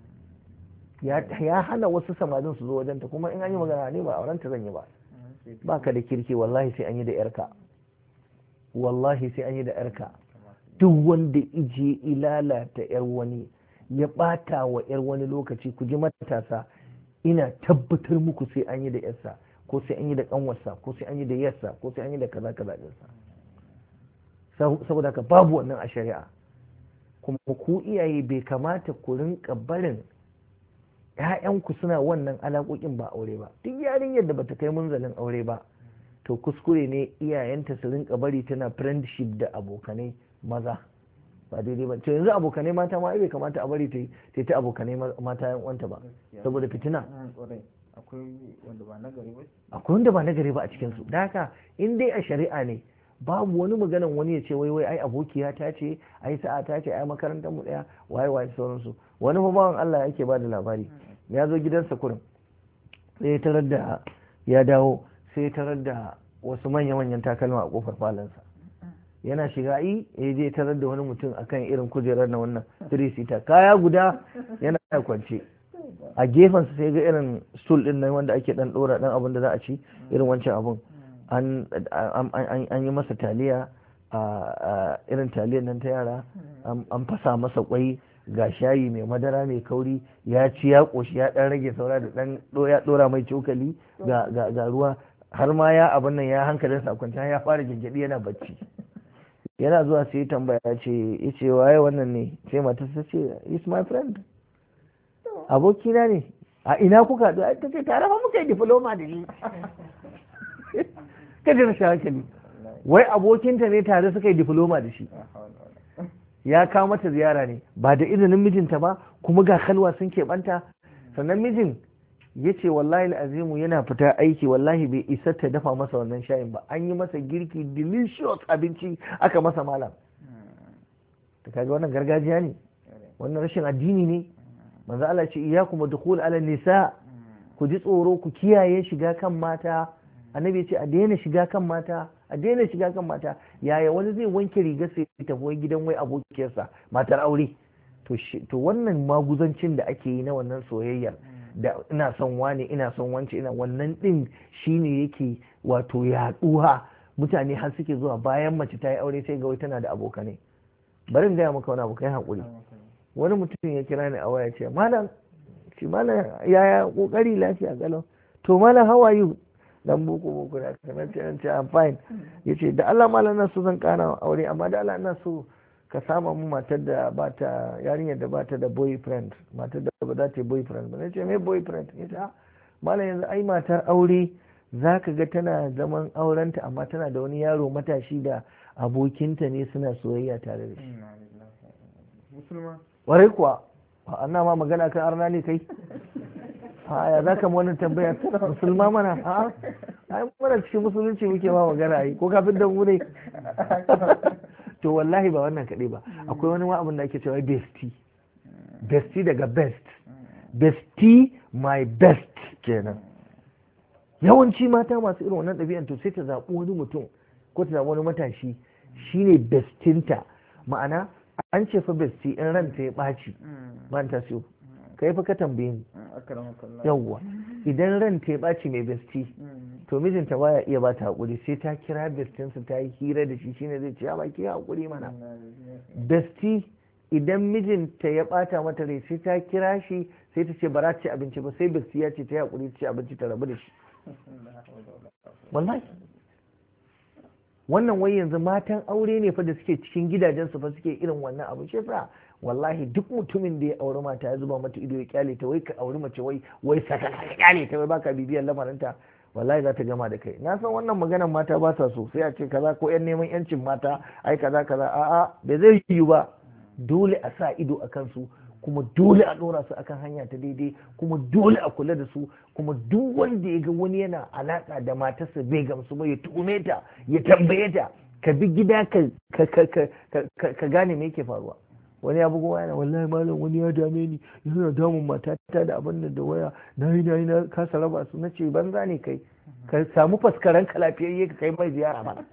ya hana wasu samarin su zo wajen ta kuma in an yi magana ne ba auren ta zan yi ba baka da kirki wallahi sai an yi da yarka wallahi sai an yi da yarka duk wanda ije ilalata yar wani ya bata wa yar wani lokaci ku ji matasa ina tabbatar muku sai an yi da yarsa ko sai an yi da kanwarsa ko sai an yi da yarsa ko sai an yi da kaza kaza dinsa saboda haka babu wannan a shari'a kuma ku iyaye bai kamata ku rinka barin ƴaƴanku suna wannan alaƙoƙin ba aure ba duk yarinyar da bata kai munzalin aure ba to kuskure ne iyayenta su rinka bari tana friendship da abokanai maza ba daidai ba to yanzu abokanai mata ma bai kamata a bari ta yi ta abokanai mata yan uwanta ba saboda fitina akwai wanda ba nagari ba akwai wanda ba nagari ba a cikin su da haka in dai a shari'a ne babu wani maganan wani ya ce wai wai ai abokiya ta ce ai sa'a ta ce ai makarantar mu daya waye waye sauransu wani fa bawan Allah yake ba da labari ya zo gidansa kurin sai tarar da ya dawo sai tarar da wasu manya manyan takalma a kofar falansa yana shiga yi ya je tarar da wani mutum akan irin kujerar na wannan three seater kaya guda yana kwance a gefensa sai ga irin stool din nan wanda ake dan dora dan abin da za a ci irin wancan abun an yi masa taliya a irin taliyar nan ta yara an fasa masa kwai ga shayi mai madara mai kauri ya ci ya koshi ya dan rage saura da dan ya dora mai cokali ga ruwa har ma ya abin nan ya hankalinsa a kwanta ya fara gyangyaɗi yana bacci yana zuwa sai tambaya ce ya ce waye wannan ne sai matar ta ce is my friend abokina ne a ina kuka haɗu ta ce tare fa muka yi diploma da shi kada rashin hankali wai abokinta ne tare suka yi diploma da shi ya kawo mata ziyara ne ba da izinin mijinta ba kuma ga kalwa sun keɓanta sannan mijin ya ce wallahi azimu yana fita aiki wallahi bai isa ta dafa masa wannan shayin ba an yi masa girki delicious abinci aka masa malam ta kaga wannan gargajiya ne wannan rashin addini ne manzo Allah ce iyyakum dukhul ala nisa ku ji tsoro ku kiyaye shiga kan mata annabi ya ce a daina shiga kan mata a daina shiga kan mata yaya wani zai wanke rigar sai ya tafi wai gidan wai abokiyarsa matar aure to to wannan maguzancin da ake yi na wannan soyayyar da ina son wane ina son wance ina wannan din shine yake wato yaduwa mutane har suke zuwa bayan mace ta yi aure sai ga wai tana da abokanai bari in gaya maka wani abokai hakuri wani mutum ya kira ni a waya ce malam shi malam yaya kokari lafiya galau to malam how are you dan boko boko da kana ce an ce I'm fine yace da Allah malam na so zan kana aure amma da Allah ina so ka sama mu matar da ba ta yarinyar da ba ta da boyfriend matar da ba za ta yi boyfriend ba nace me boyfriend yace a malam yanzu ai matar aure zaka ga tana zaman aurenta amma tana da wani yaro matashi da abokinta ne suna soyayya tare da shi musulma warai kuwa anna ma magana kan arna ne kai ya za ka wannan tambaya musulma mana a ai mana cikin musulunci muke ma magana ai ko kafin da mu ne to wallahi ba wannan kaɗai ba akwai wani ma abin da ake cewa bestie bestie daga best bestie my best kenan yawanci mata masu irin wannan ɗabi'an to sai ta zaɓi wani mutum ko ta zaɓi wani matashi shine bestinta ma'ana an ce fa bestie in ranta ya ɓaci ba ta siyo kai fa ka tambaye ni yawwa idan ranta ya ɓaci mai bestie to mijinta baya iya ba ta haƙuri sai ta kira bestinsa ta yi hira da shi shine zai ce ya baki haƙuri mana bestie idan mijinta ya ɓata mata rai sai ta kira shi sai ta ce ba za ta ci abinci ba sai bestie ya ce ta yi haƙuri ta ci abinci ta rabu da shi wallahi wannan wai yanzu matan aure ne fa da suke cikin gidajensu fa suke irin wannan abu shi yasa wallahi duk mutumin da ya auri mata ya zuba mata ido ya kyale ta wai ka auri mace wai wai saka ka kyale ta wai baka bibiyar lamarinta wallahi za ta gama da kai na san wannan maganar mata ba sa so sai a ce kaza ko yan neman yancin mata ai kaza kaza a'a bai zai yiwu ba dole a sa ido a kansu kuma dole a ɗora su akan hanya ta daidai kuma dole a kula da su kuma duk wanda ya ga wani yana alaka da matarsa bai gamsu ba ya tuhume ta ya tambaye ta ka bi gida ka ka gane me yake faruwa wani ya bugo waya wallahi malam wani ya dame ni yana damun matata da abin da waya na yi na yi na kasa raba su na ce banza ne kai ka samu faskaran ka lafiyayye ka kai mai ziyara ba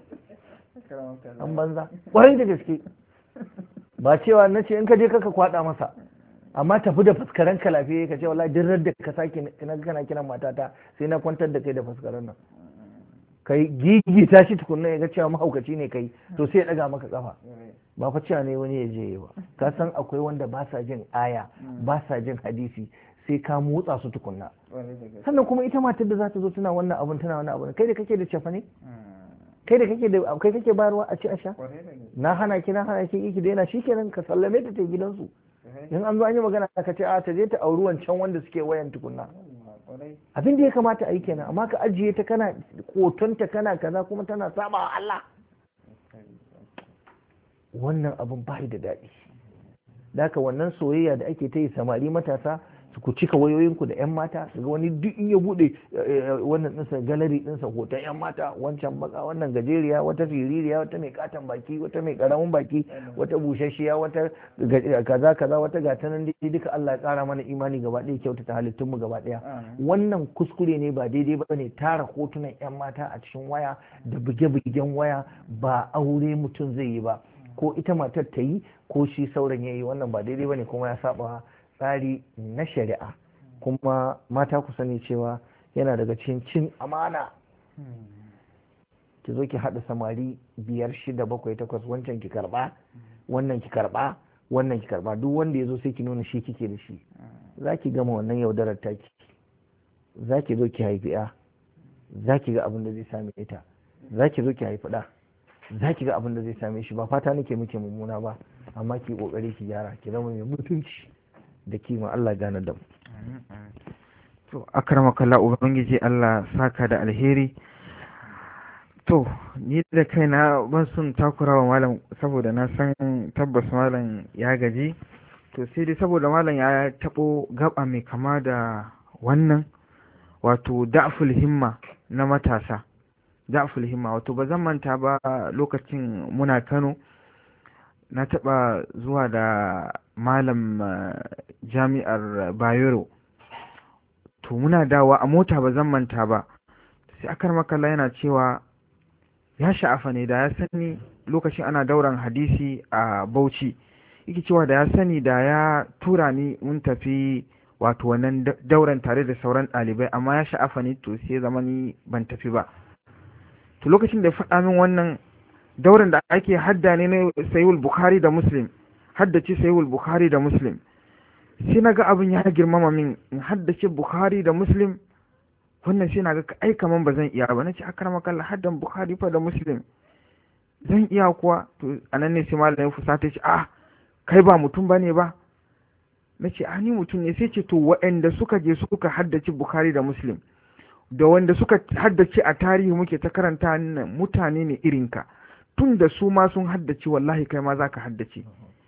an banza ƙwarai da gaske ba cewa na ce in ka je kaka kwada masa amma tafi da faskaren ka lafiya ka ce wallahi duk da ka sake na kana kiran matata sai na kwantar da kai da faskaren nan kai gigi ta shi tukunna ya ga cewa mahaukaci ne kai to sai ya daga maka kafa ba fa cewa ne wani ya je ba ka san akwai wanda ba sa jin aya ba sa jin hadisi sai ka motsa su tukunna sannan kuma ita matar da za ta zo tana wannan abun tana wannan abun kai da kake da cefa ne kai da kake da kai kake bayarwa a ci a sha na hana ki na hana ki ki daina shikenan ka sallame ta ta gidansu in an zo an yi magana ka ce a ta je ta auri wancan wanda suke wayan tukunna abin da ya kamata a yi kenan amma ka ajiye ta kana kotonta kana kaza kuma tana saba wa Allah wannan abin bai da daɗi da haka wannan soyayya da ake ta yi samari matasa ku cika wayoyinku da 'yan mata daga wani duk in ya bude wannan ɗinsa galeri ɗinsa hoton 'yan mata wancan baka wannan gajeriya wata fiririya wata mai katon baki wata mai karamin baki wata busasshiya wata kaza kaza wata gata nan dai duka Allah ya kara mana imani gaba ɗaya kyautata halittun mu gaba ɗaya wannan kuskure ne ba daidai ba ne tara hotunan 'yan mata a cikin waya da buge-bugen waya ba aure mutum zai yi ba ko ita matar ta yi ko shi sauran ya yi wannan ba daidai ba ne kuma ya saba tsari na shari'a kuma mata ku sani cewa yana daga cikin cin amana ki zo ki haɗa samari biyar shida bakwai takwas wancan ki karɓa wannan ki karɓa wannan ki karɓa duk wanda ya zo sai ki nuna shi kike da shi za ki gama wannan yaudarar taki za ki zo ki haifi ya za ki ga abin da zai same ita za ki zo ki haifi ɗa za ki ga abin da zai same shi ba fata nake muke mummuna ba amma ki kokari ki gyara ki zama mai mutunci da kima Allah gane da mu to akramaka Allah ubangiji Allah saka da alheri to ni da kaina ban sun takurawa malam saboda na san tabbas malam ya gaji to sai dai saboda malam ya tabo gaba mai kama da wannan wato da'ful himma na matasa da'ful himma wato ba zan manta ba lokacin muna Kano na taɓa zuwa da malam jami'ar Bayero to muna dawa a mota ba zan manta ba sai akar makalla yana cewa ya sha'afa ne da ya sani lokacin ana dauran hadisi a Bauchi yake cewa da ya sani da ya tura ni mun tafi wato wannan dauran tare da sauran ɗalibai amma ya sha'afa ne to sai zama ni ban tafi ba to lokacin da ya faɗa min wannan dauran da ake hadda ne na sayul bukhari da muslim haddace sayul bukhari da muslim sai na ga abin ya girmama min in haddace bukhari da muslim wannan sai na ga ai kaman ba zan iya ba nace akar makalla haddan bukhari fa da muslim zan iya kuwa to anan ne sai malamin fusata ce ah kai ba mutum bane ba nace ah ni mutum ne sai ce to waɗanda suka je suka haddace bukhari da muslim da wanda suka haddace a tarihi muke ta karanta mutane ne irinka tun da su ma sun haddace wallahi kai ma za ka haddace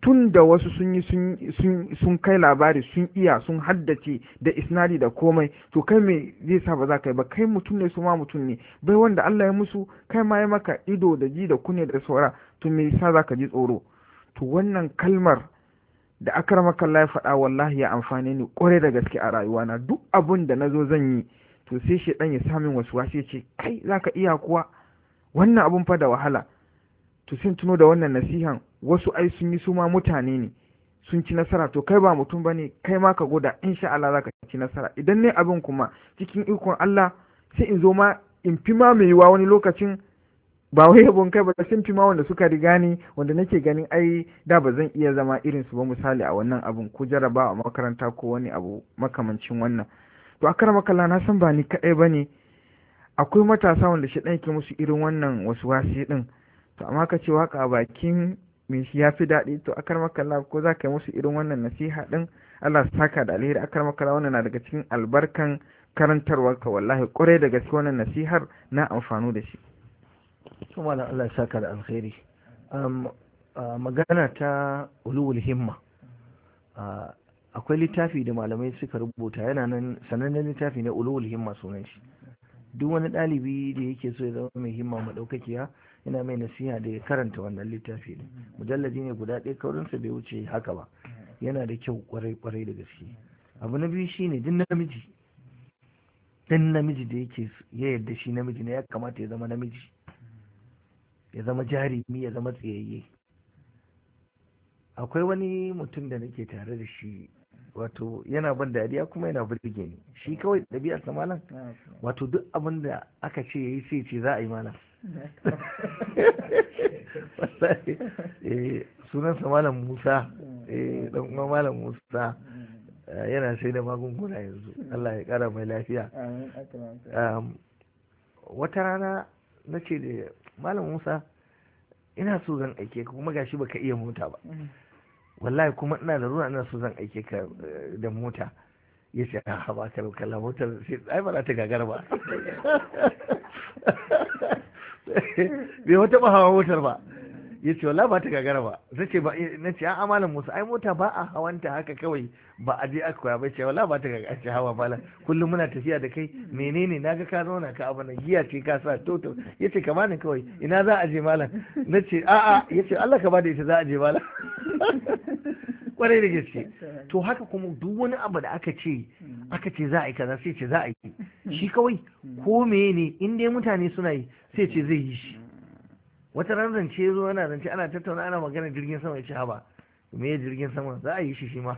tun da wasu sun yi sun kai labari sun iya sun haddace da isnadi da komai, to kai me zai sa ba za ka yi ba? Kai mutum ne, su ma mutum ne, bai wanda Allah ya musu kai ma ya maka ido da ji da kunne da saura, to me yasa za ka ji tsoro? To wannan kalmar da akramaka Allah ya faɗa wallahi ya amfane ni ƙwarai da gaske a rayuwana. Duk abun da nazo zan yi to sai shedan ya samin wasu wasu ya ce kai zaka iya kuwa, wannan abun fa da wahala. To sai tuno da wannan nasihan, wasu ai sun yi su ma mutane ne sun ci nasara, to kai ba mutum bane, kai ma ka goda insha Allah zaka ci nasara. Idan ne abin kuma cikin ikon Allah sai in zo ma in fi ma mai yiwa wani lokacin, ba wai yabon kai ba, sun fi ma wanda suka riga ni, wanda nake ganin ai da ba zan iya zama irin su ba misali a wannan abun, ko jaraba a makaranta ko wani abu makamancin wannan. To a karama kalla na san ba ni kaɗai ba ne, akwai matasa wanda shi ɗan ke musu irin wannan wasu wasi ɗin. To amma ka ce waka a bakin me shi ya fi daɗi, to a karama kalla ko za ka yi musu irin wannan nasiha ɗin? Allah saka da alheri. A karama kalla wannan na daga cikin albarkan karantarwarka, wallahi ƙwarai da gaske wannan nasihar na amfano da shi. to malam Allah ya saka da alkhairi. Magana ta ulul himma, akwai littafi da malamai suka rubuta, yana nan sanannen littafi ne, ulul himma sunan shi. Duk wani ɗalibi da yake so ya zama mai himma madaukakiya yana mai nasiha da ya karanta wannan littafi ne. Mujalladi ne guda ɗaya, kaurinsa bai wuce haka ba, yana da kyau kwarai kwarai da gaske. Abu na biyu shine duk namiji dan namiji da yake ya yarda shi namiji ne, ya kamata ya zama namiji, ya zama jarumi, ya zama tsayayye. Akwai wani mutum da nake tare da shi, wato yana ban dariya kuma yana burge ni. Shi kawai ɗabi'ar sa malam, wato duk abin da aka ce yayi sai ce za a yi malam. eh sunan sa malam Musa, eh dan uwa malam Musa, yana sai da magunguna yanzu. Allah ya kara mai lafiya. Wata rana na ce da malam Musa, ina so zan aike ka kuma gashi baka iya mota ba, wallahi kuma ina da ruwa, ina so zan aike ka da mota. Ya ce a ba ka kalla motar sai ai ba za ta gagara ba. Bai wata ba hawa motar ba. Ya ce wallahi ba ta gagara ba. Zai ce ba, na ce a malam Musa ai mota ba a hawanta haka kawai ba a je aka koya ba. Ce wallahi ba ta gagara. Ce hawa malam kullum muna tafiya da kai, menene naga ka zauna ka abana giya ce ka sa toto. Ya ce ka bani kawai, ina za a je malam? Na ce a'a. Ya ce Allah ka bada ita za a je malam. Kwarai da gaske. To haka kuma duk wani abu da aka ce aka ce za a yi kaza sai ce za a yi shi kawai, ko meye ne in dai mutane suna yi sai ce zai yi shi. Wata ran zance zo ana zance ana tattauna ana magana jirgin sama, ya ce haba me ya jirgin sama za a yi shi shi ma.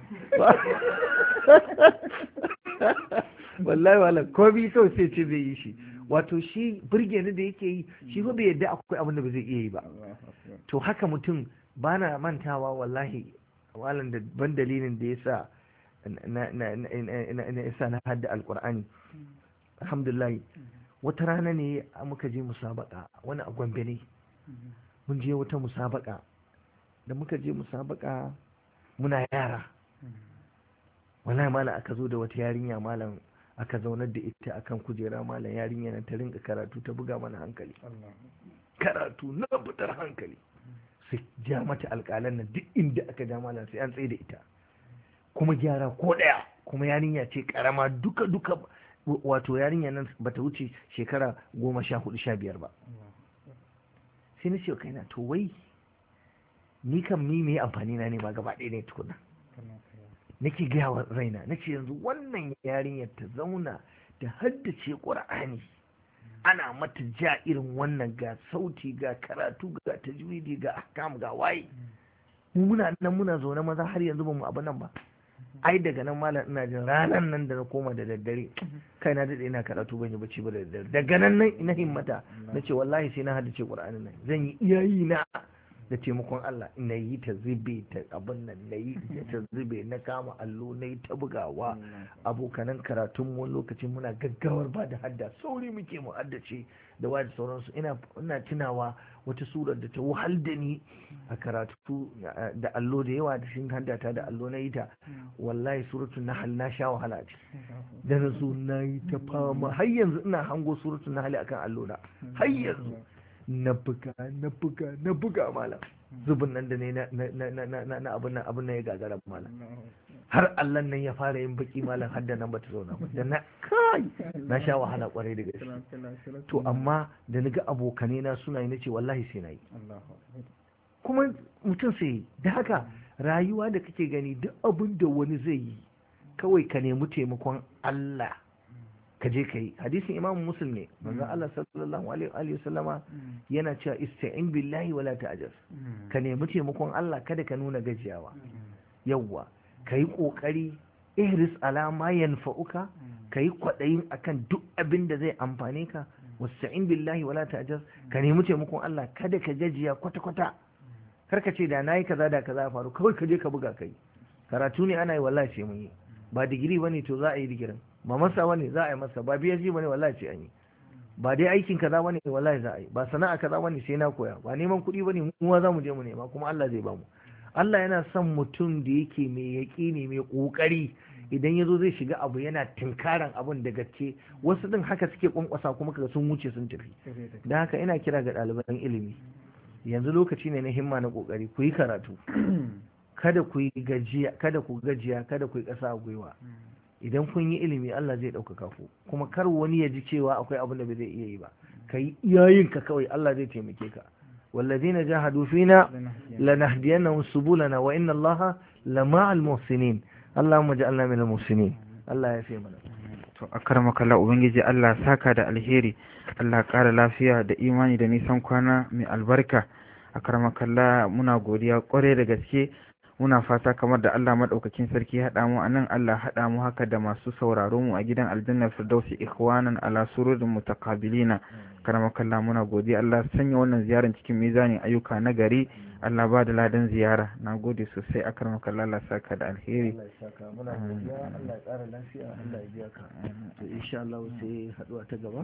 Wallahi wala ko bi kawai sai ce zai yi shi. Wato shi burge ni da yake yi, shi fa bai yadda akwai abin da ba zai iya yi ba. To haka mutum, bana mantawa wallahi malam da ban dalilin da yasa na na na yasa na hadda alqur'ani. Alhamdulillah wata rana ne muka je musabaka, wani a Gombe ne, mun je wata musabaka. Da muka je musabaka muna yara, wallahi malam aka zo da wata yarinya malam, aka zaunar da ita akan kujera malam, yarinya nan ta rinka karatu, ta buga mana hankali, karatu na fitar hankali. Sai ja mata alƙalan nan duk inda aka ja malam sai an tsaye da ita, kuma gyara ko ɗaya. Kuma yarinya ce karama, duka duka wato yarinya nan bata wuce shekara goma sha hudu sha biyar ba. Sai na ce kaina, to wai ni kam ni me amfani na ne ba gaba ɗaya ne tukuna. Nake gaya wa raina, nace yanzu wannan yarinyar ta zauna da haddace Qur'ani, ana mata ja irin wannan, ga sauti ga karatu ga tajwidi ga ahkam ga waye, mu muna nan muna zaune maza har yanzu bamu abu nan ba. Ai daga nan malam ina jin ranan nan da na koma da daddare, kai na dade ina karatu ban yi bacci ba da daddare. Daga nan nan ina himmata nace wallahi sai na haddace Qur'ani nan, zan yi iyayi na da taimakon Allah, na yi ta zube ta abin nan, na yi ta zube na kama allo, na yi ta bugawa. Abokanan karatun wani lokacin muna gaggawar ba da hadda, sauri muke mu haddace da wa da sauransu. Ina ina tunawa wata surar da ta wahal da ni a karatu da allo da yawa, da shin haddata da allo na yi ta, wallahi suratul nahl na sha wahala ce. Da na zo na yi ta fama, har yanzu ina hango suratul nahl akan allo na, har yanzu na buga na buga na buga malam, zubin nan da ne na abin nan abin nan ya gagara malam har Allah nan ya fara yin baki malam har da nan bata zauna ba da na kai na sha wahala kwarai da gaske to amma da naga abokane na suna yi nace wallahi sai nayi kuma mutum sai da haka rayuwa da kake gani duk abin da wani zai yi kawai ka nemi taimakon Allah ka je ka yi hadisin imamu muslim ne manzon Allah sallallahu alaihi wasallama yana cewa ista'in billahi wala ta'jaz ka nemi taimakon Allah kada ka nuna gajiyawa yawwa ka yi kokari ihris ala ma yanfa'uka ka yi kwadayin akan duk abin da zai amfane ka wasta'in billahi wala ta'jaz ka nemi taimakon Allah kada ka gajiya kwata kwata kar ka ce da nayi kaza da kaza faru kawai ka je ka buga kai karatu ne ana yi wallahi sai mun yi ba digiri bane to za a yi digirin ba masa bane za a yi masa ba biya ji bane wallahi sai an yi ba dai aikin kaza bane wallahi za a yi ba sana'a kaza bane sai na koya ba neman kuɗi bane mu ma za mu je mu nema kuma Allah zai ba mu Allah yana son mutum da yake mai yaƙini mai ƙoƙari idan yazo zai shiga abu yana tinkaran abun da gaske wasu din haka suke kwankwasa kuma kaga sun wuce sun tafi dan haka ina kira ga ɗaliban ilimi yanzu lokaci ne na himma na ƙoƙari ku yi karatu kada ku yi gajiya kada ku gajiya kada ku yi ƙasa a gwiwa idan kun yi ilimi Allah zai ɗaukaka ku kuma kar wani ya ji cewa akwai abin da bai zai iya yi ba ka yi iyayen ka kawai Allah zai taimake ka wallazina jahadu fina lanahdiyannahum subulana wa inna Allaha lama'al muhsinin Allahumma ja'alna minal muhsinin Allah ya fi mana to akramaka Allah ubangiji Allah saka da alheri Allah ƙara lafiya da imani da nisan kwana mai albarka akramaka Allah muna godiya ƙware da gaske muna fata kamar da Allah madaukakin sarki haɗa mu anan Allah haɗa mu haka da masu sauraro mu a gidan aljannar firdausi ikhwanan ala sururin mutakabilina karamakallah muna godiya Allah sanya wannan ziyarar cikin mizanin ayyuka na gari Allah ba da ladan ziyara na gode sosai akramakallah Allah saka da alheri Allah ya saka muna godiya Allah ya ƙara lafiya Allah ya biya ka to insha Allah sai haɗuwa ta gaba